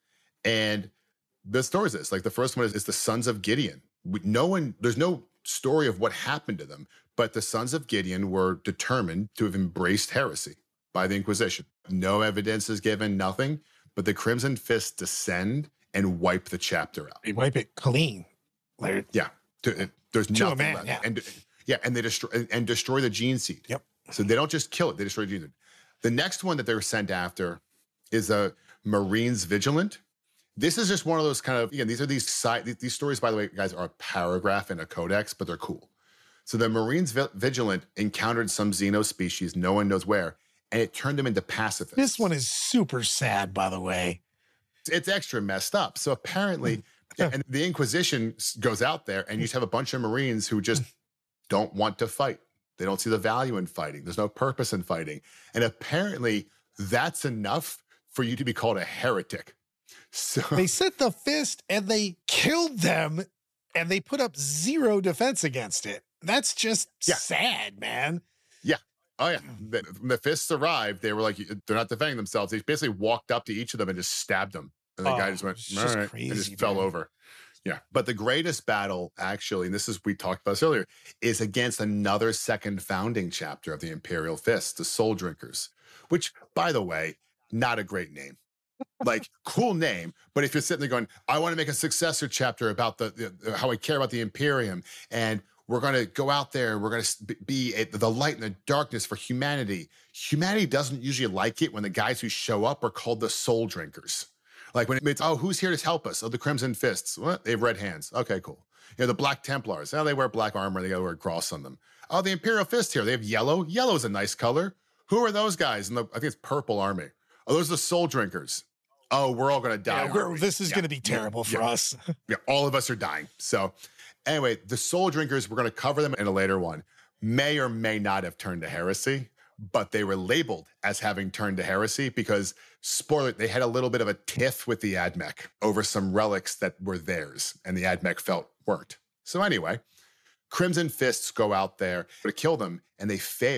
And the story is this, like the first one is, is the Sons of Gideon. We, no one, there's no story of what happened to them, but the Sons of Gideon were determined to have embraced heresy by the Inquisition. No evidence is given, nothing, but the Crimson Fists descend and wipe the chapter out. They wipe it clean. Like, yeah. To, there's to nothing a man, left. yeah. And yeah, and they destroy and, and destroy the gene seed. Yep. So they don't just kill it, they destroy the gene seed. The next one that they were sent after is a Marines Vigilant. This is just one of those kind of, again, these are these side, these stories, by the way, guys, are a paragraph in a codex, but they're cool. So the Marines Vigilant encountered some Xeno species, no one knows where, and it turned them into pacifists. This one is super sad, by the way. It's extra messed up. So apparently, and the Inquisition goes out there and you just have a bunch of Marines who just don't want to fight. They don't see the value in fighting. There's no purpose in fighting. And apparently that's enough for you to be called a heretic. So they sent the fist and they killed them and they put up zero defense against it. That's just yeah. sad, man. Yeah. Oh, yeah. The, when the fists arrived, they were like, they're not defending themselves. They basically walked up to each of them and just stabbed them. And the oh, guy just went, all just right, crazy, and just man. fell over. Yeah. But the greatest battle, actually, and this is, we talked about this earlier, is against another second founding chapter of the Imperial Fist, the Soul Drinkers, which, by the way, not a great name. Like, cool name, but if you're sitting there going, I want to make a successor chapter about the, the how I care about the Imperium, and we're going to go out there, we're going to be a, the light in the darkness for humanity. Humanity doesn't usually like it when the guys who show up are called the Soul Drinkers. Like when it's, oh, who's here to help us? Oh, the Crimson Fists. What? They have red hands. Okay, cool. You know, the Black Templars. Oh, they wear black armor. They got to wear a cross on them. Oh, the Imperial Fist here. They have yellow. Yellow is a nice color. Who are those guys? And I think it's purple army. Oh, those are the Soul Drinkers. Oh, we're all going to die. Yeah, this is yeah. going to be terrible for yeah. us. Yeah, all of us are dying. So anyway, the Soul Drinkers, we're going to cover them in a later one, may or may not have turned to heresy, but they were labeled as having turned to heresy because, spoiler, they had a little bit of a tiff with the Admech over some relics that were theirs and the Admech felt weren't. So anyway, Crimson Fists go out there to kill them and they fail.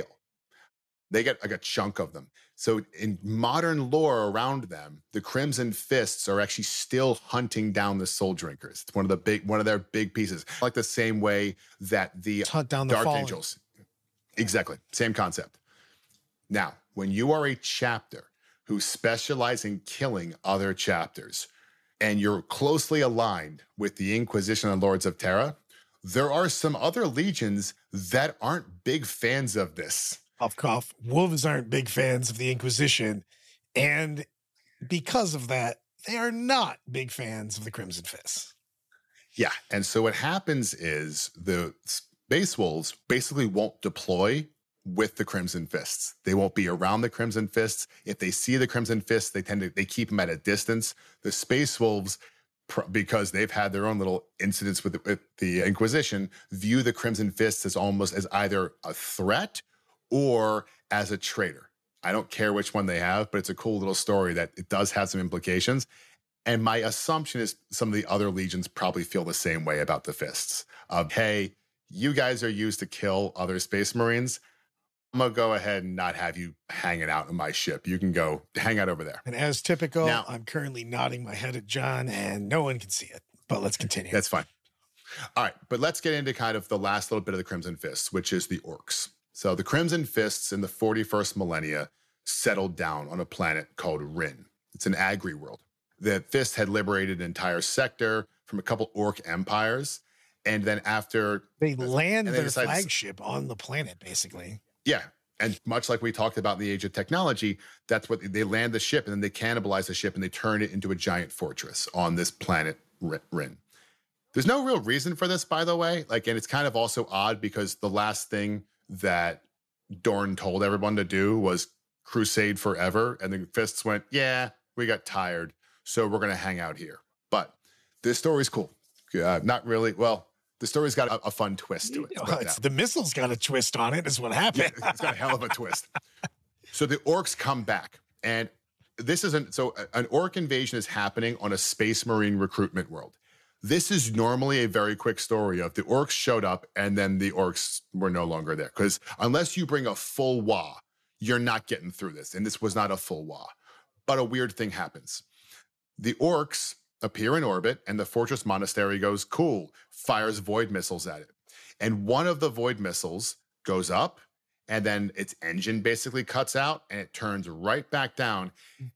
They get like a chunk of them. So in modern lore around them, the Crimson Fists are actually still hunting down the Soul Drinkers. It's one of the big, one of their big pieces. Like the same way that the hunt down the Dark fallen. Angels. Exactly. Same concept. Now, when you are a chapter who specialize in killing other chapters, and you're closely aligned with the Inquisition and Lords of Terra, there are some other legions that aren't big fans of this. Cough, cough. Wolves aren't big fans of the Inquisition. And because of that, they are not big fans of the Crimson Fists. Yeah. And so what happens is the Space Wolves basically won't deploy with the Crimson Fists. They won't be around the Crimson Fists. If they see the Crimson Fists, they tend to, they keep them at a distance. The Space Wolves, because they've had their own little incidents with the, with the Inquisition, view the Crimson Fists as almost as either a threat or as a traitor. I don't care which one they have, but it's a cool little story that it does have some implications. And my assumption is some of the other legions probably feel the same way about the fists of, hey, you guys are used to kill other space marines. I'm going to go ahead and not have you hanging out in my ship. You can go hang out over there. And as typical, Now, I'm currently nodding my head at John and no one can see it, but let's continue. That's fine. All right, but let's get into kind of the last little bit of the Crimson Fists, which is the orcs. So the Crimson Fists in the forty-first millennia settled down on a planet called Rin. It's an agri world. The Fist had liberated an entire sector from a couple orc empires. And then after... They land they their decided- flagship on the planet, basically. Yeah. And much like we talked about in the age of technology, that's what they land the ship and then they cannibalize the ship and they turn it into a giant fortress on this planet Rin. There's no real reason for this, by the way. Like, and it's kind of also odd because the last thing that Dorn told everyone to do was crusade forever. And the Fists went, yeah, we got tired. So we're going to hang out here. But this story's cool. Uh, not really. Well, the story's got a, a fun twist to it. Well, it's, the missile's got a twist on it, is what happened. Yeah, it's got a hell of a twist. So the orcs come back. And this isn't, so an orc invasion is happening on a space marine recruitment world. This is normally a very quick story of the orcs showed up and then the orcs were no longer there. Because unless you bring a full W A, you're not getting through this. And this was not a full W A. But a weird thing happens. The orcs appear in orbit and the fortress monastery goes, cool, fires void missiles at it. And one of the void missiles goes up and then its engine basically cuts out and it turns right back down,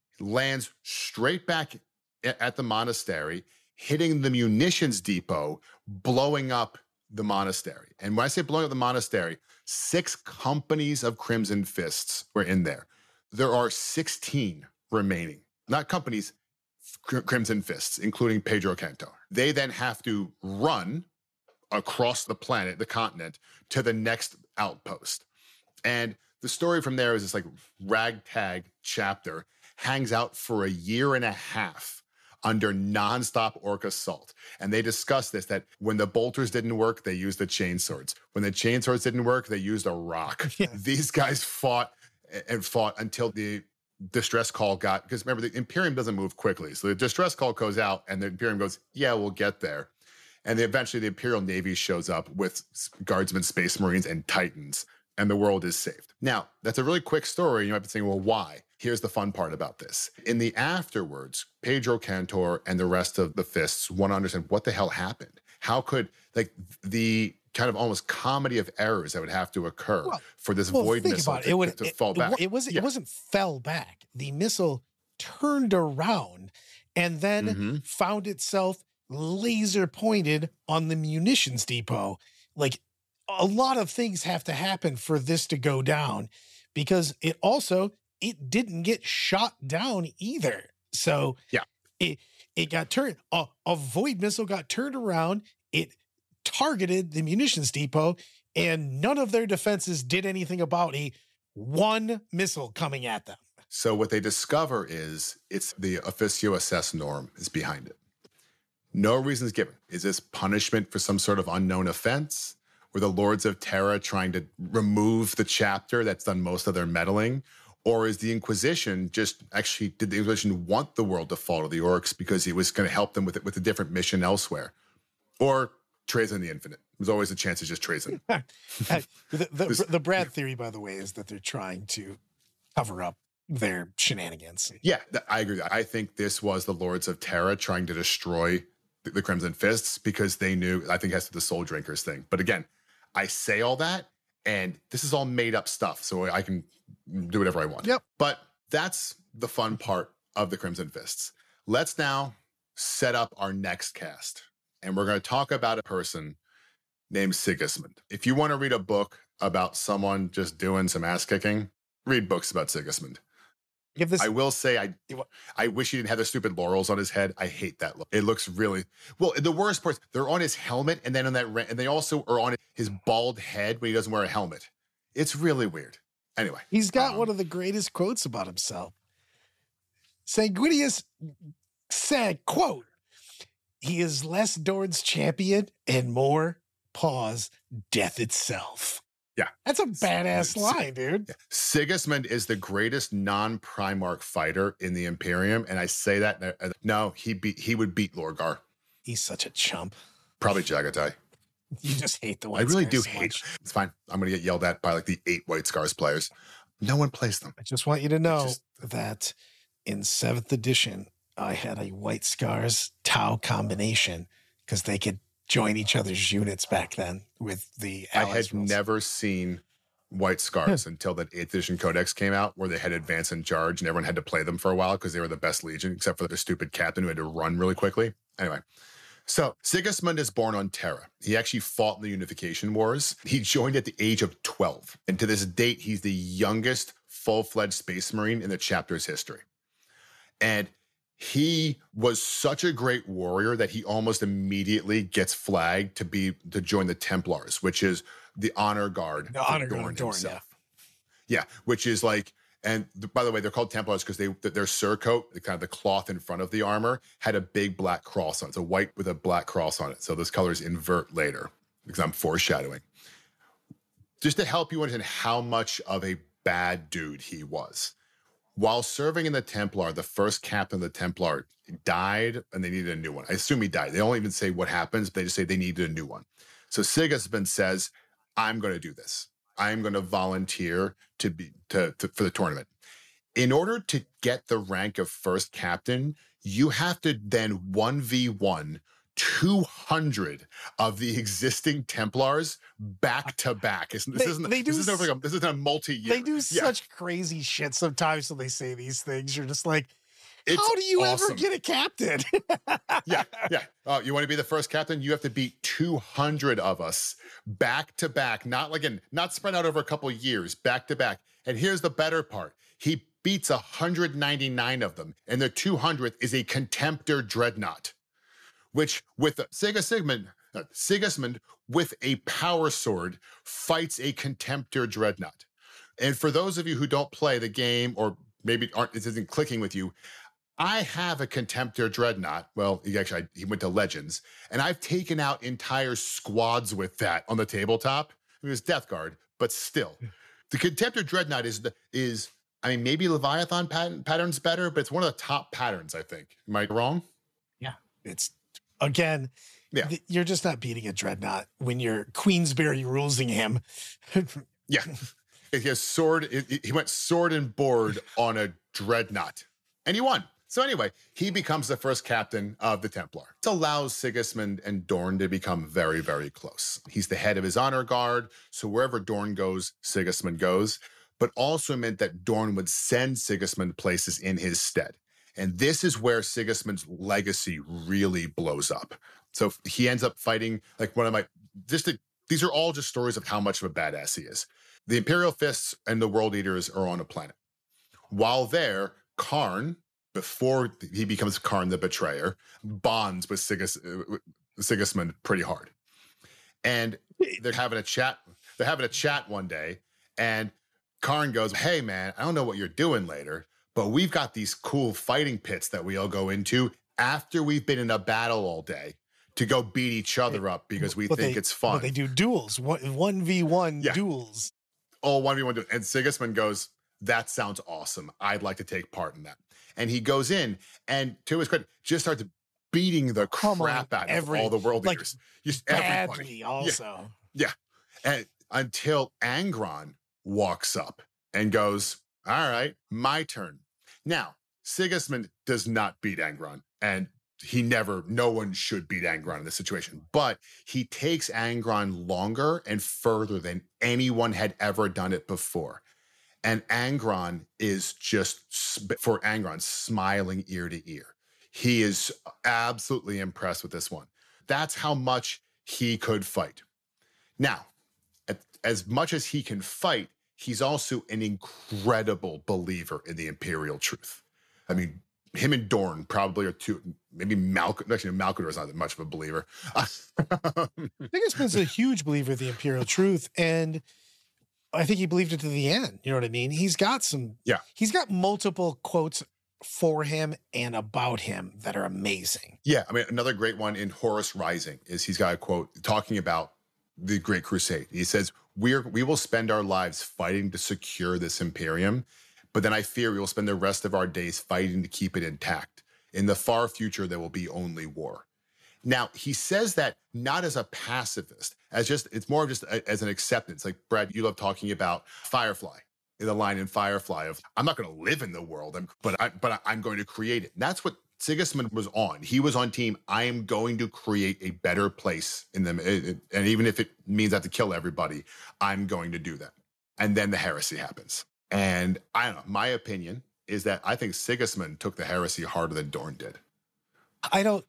lands straight back at the monastery, hitting the munitions depot, blowing up the monastery. And when I say blowing up the monastery, six companies of Crimson Fists were in there. There are sixteen remaining, not companies, Crimson Fists, including Pedro Cantor. They then have to run across the planet, the continent, to the next outpost. And the story from there is this like ragtag chapter, hangs out for a year and a half under nonstop orc assault. And they discuss this, that when the bolters didn't work, they used the chainswords. When the chainswords didn't work, they used a rock. Yeah. These guys fought and fought until the distress call got, because remember, the Imperium doesn't move quickly. So the distress call goes out and the Imperium goes, yeah, we'll get there. And then eventually the Imperial Navy shows up with guardsmen, space marines, and titans, and the world is saved. Now, that's a really quick story. You might be saying, well, why? Here's the fun part about this. In the afterwards, Pedro Cantor and the rest of the Fists want to understand what the hell happened. How could, like, the kind of almost comedy of errors that would have to occur well, for this well, void missile it. to, It would, to it, fall back. It, was, yeah. it wasn't fell back. The missile turned around and then mm-hmm. found itself laser pointed on the munitions depot. Like, a lot of things have to happen for this to go down, because it also, it didn't get shot down either. So yeah, it it got turned, a, a void missile got turned around, it targeted the munitions depot, and none of their defenses did anything about a one missile coming at them. So what they discover is it's the officio assess norm is behind it. No reasons given. Is this punishment for some sort of unknown offense? Were the Lords of Terra trying to remove the chapter that's done most of their meddling? Or is the Inquisition just actually, did the Inquisition want the world to fall to the orcs because it was going to help them with it with a different mission elsewhere? Or treason the infinite? There's always a chance it's just treason. the, the, the Brad theory, by the way, is that they're trying to cover up their shenanigans. Yeah, I agree. I think this was the Lords of Terra trying to destroy the, the Crimson Fists because they knew, I think it has to do the Soul Drinkers thing. But again, I say all that, and this is all made up stuff, so I can do whatever I want. Yep. But that's the fun part of the Crimson Fists. Let's now set up our next cast, and we're going to talk about a person named Sigismund. If you want to read a book about someone just doing some ass kicking, read books about Sigismund. Give this. I will say, I I wish he didn't have the stupid laurels on his head. I hate that look. It looks really well. The worst part, they're on his helmet, and then on that, and they also are on his bald head when he doesn't wear a helmet. It's really weird. Anyway, he's got um, one of the greatest quotes about himself. Sanguinius said, "Quote: He is less Dorn's champion and more pause death itself." Yeah. That's a badass line, dude. Yeah. Sigismund is the greatest non-Primarch fighter in the Imperium, and I say that, uh, no, he beat, he would beat Lorgar. He's such a chump. Probably Jagatai. You just hate the White I really Scars do so hate much. It's fine. I'm going to get yelled at by like the eight White Scars players. No one plays them. I just want you to know just- that in seventh edition, I had a White Scars Tau combination because they could join each other's units back then with the I allies had rules. never seen White Scars until that eighth edition Codex came out, where they had Advance and Charge, and everyone had to play them for a while because they were the best legion, except for the stupid captain who had to run really quickly. Anyway, so Sigismund is born on Terra. He actually fought in the Unification Wars. He joined at the age of twelve, and to this date, he's the youngest full-fledged Space Marine in the chapter's history. And he was such a great warrior that he almost immediately gets flagged to be to join the Templars, which is the honor guard. The for honor guard Dorn of Dorn, himself. Yeah, which is like, and th- by the way, they're called Templars because they their surcoat, the kind of the cloth in front of the armor, had a big black cross on it. It's a white with a black cross on it. So those colors invert later because I'm foreshadowing. Just to help you understand how much of a bad dude he was. While serving in the Templar, the first captain of the Templar died and they needed a new one. I assume he died. They don't even say what happens, but they just say they needed a new one. So Sigismund says, I'm going to do this. I'm going to volunteer to be to, to for the tournament. In order to get the rank of first captain, you have to then one v one two hundred of the existing Templars back to back. This They- isn't they do this isn't s- like a, this isn't a multi-year. They do Yeah. such crazy shit sometimes when they say these things. You're just like, It's how do you awesome. ever get a captain? yeah, yeah. Uh, you want to be the first captain? You have to beat two hundred of us back to back, not like in, not spread out over a couple of years, back to back. And here's the better part: he beats one hundred ninety-nine of them, and the two hundredth is a Contemptor Dreadnought, which with the Sigismund, uh, Sigismund with a power sword fights a Contemptor Dreadnought. And for those of you who don't play the game or maybe aren't, it isn't clicking with you, I have a Contemptor Dreadnought. Well, he actually, he went to Legends, and I've taken out entire squads with that on the tabletop. It was Death Guard, but still. The Contemptor Dreadnought is, the is I mean, maybe Leviathan pattern, pattern's better, but it's one of the top patterns, I think. Am I wrong? Yeah. It's, again, Yeah. th- you're just not beating a dreadnought when you're Queensberry rulesing him. Yeah. He has sword, he- he went sword and board on a Dreadnought, and he won. So anyway, he becomes the first captain of the Templar. This allows Sigismund and Dorn to become very, very close. He's the head of his honor guard, so wherever Dorn goes, Sigismund goes, but also meant that Dorn would send Sigismund places in his stead. And this is where Sigismund's legacy really blows up. So he ends up fighting, like one of my, just to, these are all just stories of how much of a badass he is. The Imperial Fists and the World Eaters are on a planet. While there, Karn, before he becomes Karn the Betrayer, bonds with Sigis, uh, Sigismund pretty hard. And they're having a chat. They're having a chat one day, and Karn goes, "Hey, man, I don't know what you're doing later, but we've got these cool fighting pits that we all go into after we've been in a battle all day to go beat each other up because we But think they- it's fun." But they do duels, one, 1v1 Yeah. duels. all one v one. And Sigismund goes, "That sounds awesome. I'd like to take part in that." And he goes in, and to his credit, just starts beating the Come on, crap out every- of all the world like, leaders. Just everybody. Badly also. And until Angron walks up and goes, "All right, my turn." Now, Sigismund does not beat Angron, and he never, no one should beat Angron in this situation, but he takes Angron longer and further than anyone had ever done it before. And Angron is just, sp- for Angron, smiling ear to ear. He is absolutely impressed with this one. That's how much he could fight. Now, at- as much as he can fight, he's also an incredible believer in the Imperial truth. I mean, him and Dorn probably are two, maybe Malcolm, actually Malcolm is not that much of a believer. Sigismund's a huge believer of the Imperial truth, and I think he believed it to the end. You know what I mean? He's got some, Yeah. he's got multiple quotes for him and about him that are amazing. Yeah, I mean, another great one in Horus Rising is he's got a quote talking about the Great Crusade. He says, we're, we will spend our lives fighting to secure this Imperium, but then I fear we will spend the rest of our days fighting to keep it intact. In the far future, there will be only war. Now, he says that not as a pacifist, as just, it's more of just a, as an acceptance. Like, Brad, you love talking about Firefly, the line in Firefly of, I'm not going to live in the world, but, I, but I'm going to create it. And that's what Sigismund was on. He was on team, I am going to create a better place in them. And even if it means I have to kill everybody, I'm going to do that. And then the heresy happens. And I don't know, my opinion is that I think Sigismund took the heresy harder than Dorn did. I don't,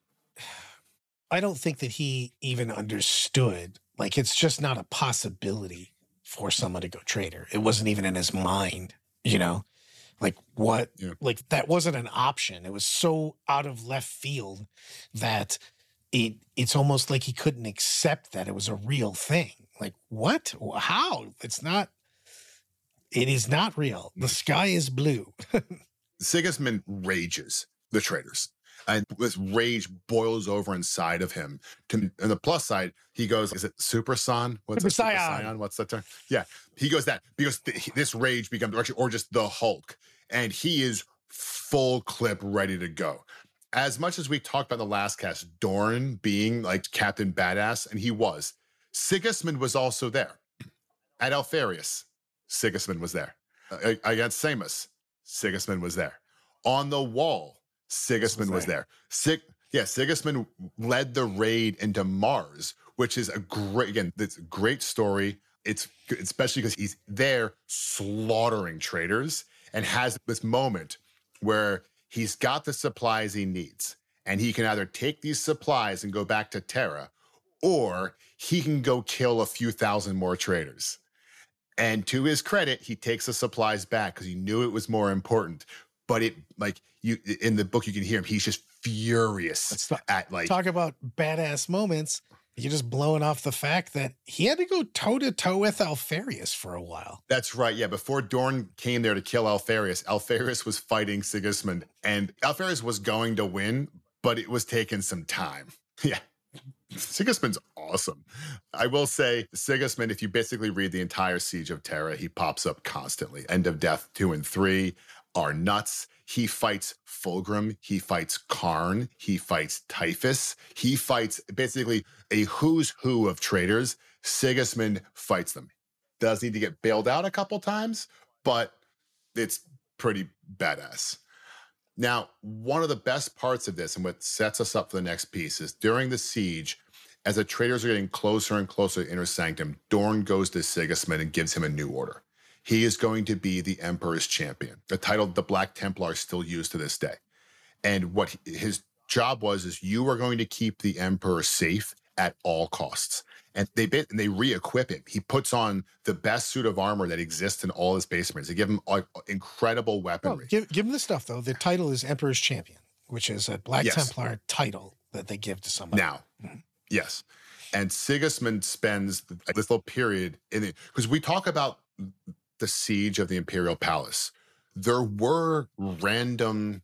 I don't think that he even understood. Like, it's just not a possibility for someone to go traitor. It wasn't even in his mind, you know? Like, what? Yeah. Like, that wasn't an option. It was so out of left field that it it's almost like he couldn't accept that it was a real thing. Like, what? How? It's not, it is not real. The sky is blue. Sigismund rages the traitors. And this rage boils over inside of him. To, on the plus side, he goes, is it Super Son? What's Super it, Super Saiyan. Saiyan? What's that term? Yeah, he goes that because th- this rage becomes, actually, or just the Hulk. And he is full clip ready to go. As much as we talked about in the last cast, Dorn being like Captain Badass, and he was, Sigismund was also there. At Alfarius, Sigismund was there. Uh, against Samus, Sigismund was there. On the wall, Sigismund was there. Sig- yeah, Sigismund led the raid into Mars, which is a great, again, it's a great story. It's especially because he's there slaughtering traitors and has this moment where he's got the supplies he needs. And he can either take these supplies and go back to Terra, or he can go kill a few thousand more traitors. And to his credit, he takes the supplies back because he knew it was more important. But it, like, you in the book, you can hear him. He's just furious Let's talk, at like talk about badass moments. You're just blowing off the fact that he had to go toe to toe with Alfarius for a while. That's right. Yeah. Before Dorn came there to kill Alfarius, Alfarius was fighting Sigismund, and Alfarius was going to win, but it was taking some time. Yeah. Sigismund's awesome. I will say, Sigismund, if you basically read the entire Siege of Terra, he pops up constantly. End of Death two and three are nuts. He fights Fulgrim. He fights Karn. He fights Typhus. He fights basically a who's who of traitors. Sigismund fights them. Does need to get bailed out a couple times, but it's pretty badass. Now, one of the best parts of this and what sets us up for the next piece is during the siege, as the traitors are getting closer and closer to Inner Sanctum, Dorn goes to Sigismund and gives him a new order. He is going to be the Emperor's champion. The title the Black Templar is still used to this day. And what his job was is you are going to keep the Emperor safe at all costs. And they bit and they re-equip him. He puts on the best suit of armor that exists in all his basements. They give him like, incredible weaponry. Oh, give, give him the stuff, though. The title is Emperor's Champion, which is a Black Yes. Templar title that they give to somebody. Now, mm-hmm. Yes. And Sigismund spends this little period in it, because we talk about the siege of the Imperial Palace. There were random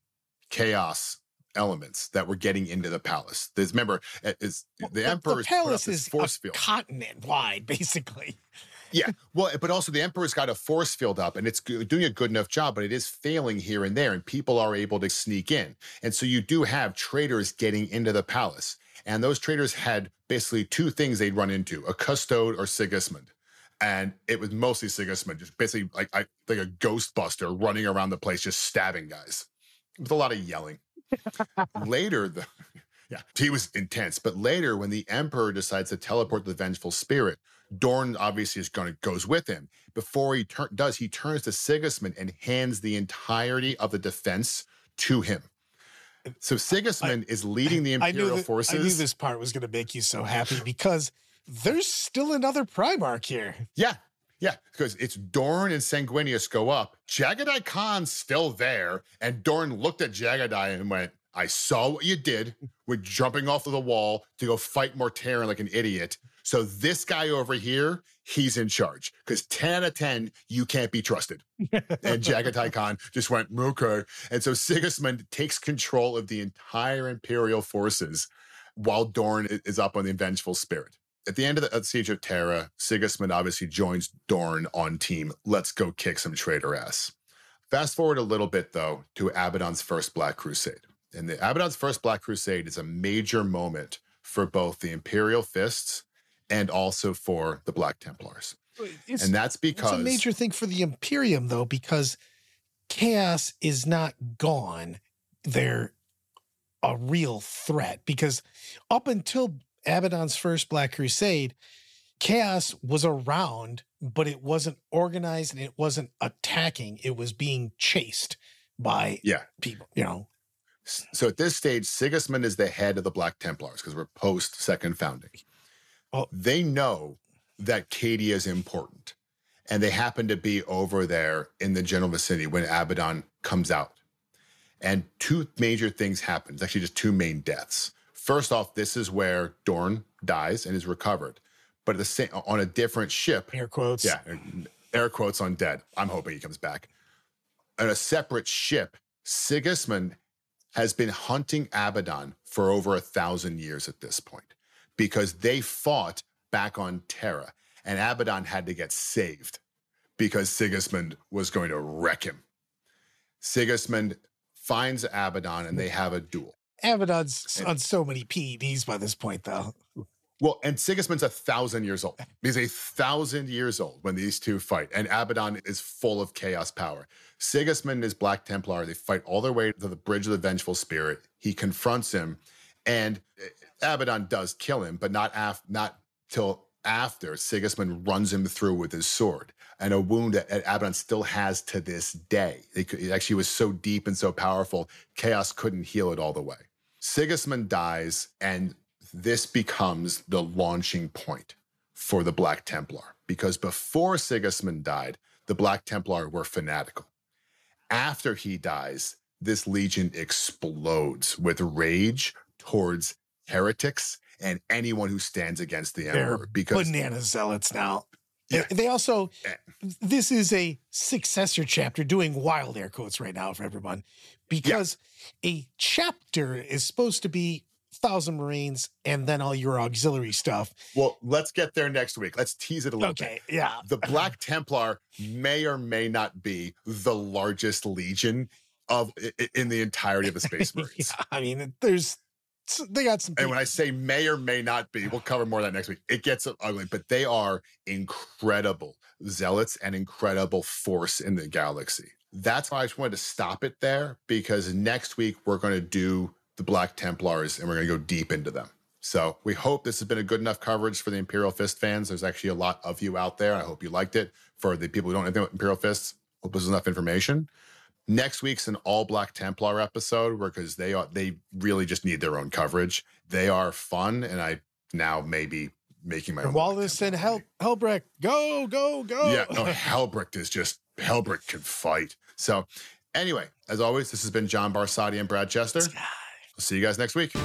chaos elements that were getting into the palace. There's, remember, is the, the Emperor's the palace put up this is force a field. continent wide, basically. Yeah, well, but also the Emperor's got a force field up, and it's doing a good enough job, but it is failing here and there, and people are able to sneak in. And so you do have traitors getting into the palace, and those traitors had basically two things they'd run into: a custode or Sigismund. And it was mostly Sigismund, just basically like I, like a ghostbuster running around the place, just stabbing guys with a lot of yelling. Later, the yeah, he was intense. But later, when the Emperor decides to teleport the Vengeful Spirit, Dorn obviously is going to goes with him. Before he tur- does, he turns to Sigismund and hands the entirety of the defense to him. So Sigismund I, is leading the Imperial I knew that, forces. I knew this part was going to make you so happy because there's still another Primarch here. Yeah, yeah, because it's Dorn and Sanguinius go up. Jagadai Khan's still there, and Dorn looked at Jagadai and went, I saw what you did with jumping off of the wall to go fight Mortarion like an idiot. So this guy over here, he's in charge. Because ten out of ten, you can't be trusted. And Jagadai Khan just went, okay. And so Sigismund takes control of the entire Imperial forces while Dorn is up on the Vengeful Spirit. at the end of the, of the Siege of Terra, Sigismund obviously joins Dorn on team, let's go kick some traitor ass. Fast forward a little bit, though, to Abaddon's first Black Crusade. And the Abaddon's first Black Crusade is a major moment for both the Imperial Fists and also for the Black Templars. It's, and that's because... It's a major thing for the Imperium, though, because Chaos is not gone. They're a real threat. Because up until Abaddon's first Black Crusade, Chaos was around, but it wasn't organized and it wasn't attacking. It was being chased by yeah. people, you know. So at this stage, Sigismund is the head of the Black Templars because we're post Second Founding. Oh. They know that Cadia is important, and they happen to be over there in the general vicinity when Abaddon comes out. And two major things happen. It's actually just two main deaths. First off, this is where Dorn dies and is recovered. But at the same, on a different ship. Air quotes. Yeah, air quotes on dead. I'm hoping he comes back. On a separate ship, Sigismund has been hunting Abaddon for over a thousand years at this point because they fought back on Terra, and Abaddon had to get saved because Sigismund was going to wreck him. Sigismund finds Abaddon, and they have a duel. Abaddon's and, on so many P E Ds by this point, though. Well, and Sigismund's a thousand years old. He's a thousand years old when these two fight, and Abaddon is full of chaos power. Sigismund is Black Templar. They fight all their way to the Bridge of the Vengeful Spirit. He confronts him, and Abaddon does kill him, but not af- not till after Sigismund runs him through with his sword, and a wound that Abaddon still has to this day. It, it actually was so deep and so powerful, chaos couldn't heal it all the way. Sigismund dies, and this becomes the launching point for the Black Templar, because before Sigismund died, the Black Templar were fanatical. After he dies, this legion explodes with rage towards heretics and anyone who stands against the Emperor. They're because banana zealots now. Yeah. They also, this is a successor chapter, doing wild air quotes right now for everyone, because yeah. a chapter is supposed to be Thousand Marines and then all your auxiliary stuff. Well, let's get there next week. Let's tease it a little okay, bit. Yeah. The Black Templar may or may not be the largest legion of in the entirety of the Space Marines. yeah, I mean, there's they got some. And when I say may or may not be, we'll cover more of that next week. It gets ugly, but they are incredible zealots and incredible force in the galaxy. That's why I just wanted to stop it there, because next week we're going to do the Black Templars, and we're going to go deep into them. So we hope this has been a good enough coverage for the Imperial Fist fans. There's actually a lot of you out there. I hope you liked it. For the people who don't know anything about Imperial Fists, hope this is enough information. Next week's an all Black Templar episode, because they are they really just need their own coverage. They are fun, and I now may be making my own. Wallace and Hel- Helbrecht, go, go, go. Yeah, no, Helbrecht is just, Helbrecht can fight. So anyway, as always, this has been John Barsati and Brad Chester. I'll see you guys next week.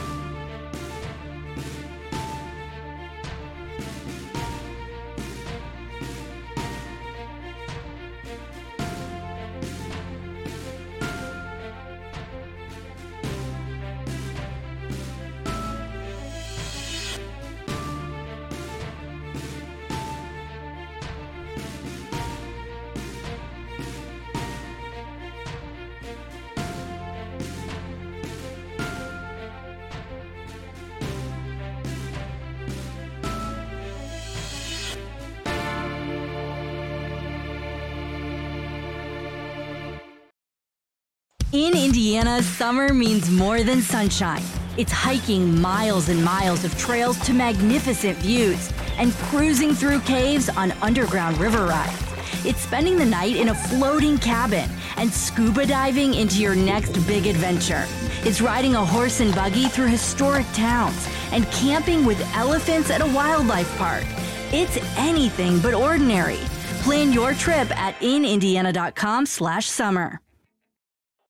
In Indiana, summer means more than sunshine. It's hiking miles and miles of trails to magnificent views and cruising through caves on underground river rides. It's spending the night in a floating cabin and scuba diving into your next big adventure. It's riding a horse and buggy through historic towns and camping with elephants at a wildlife park. It's anything but ordinary. Plan your trip at in indiana dot com slash summer.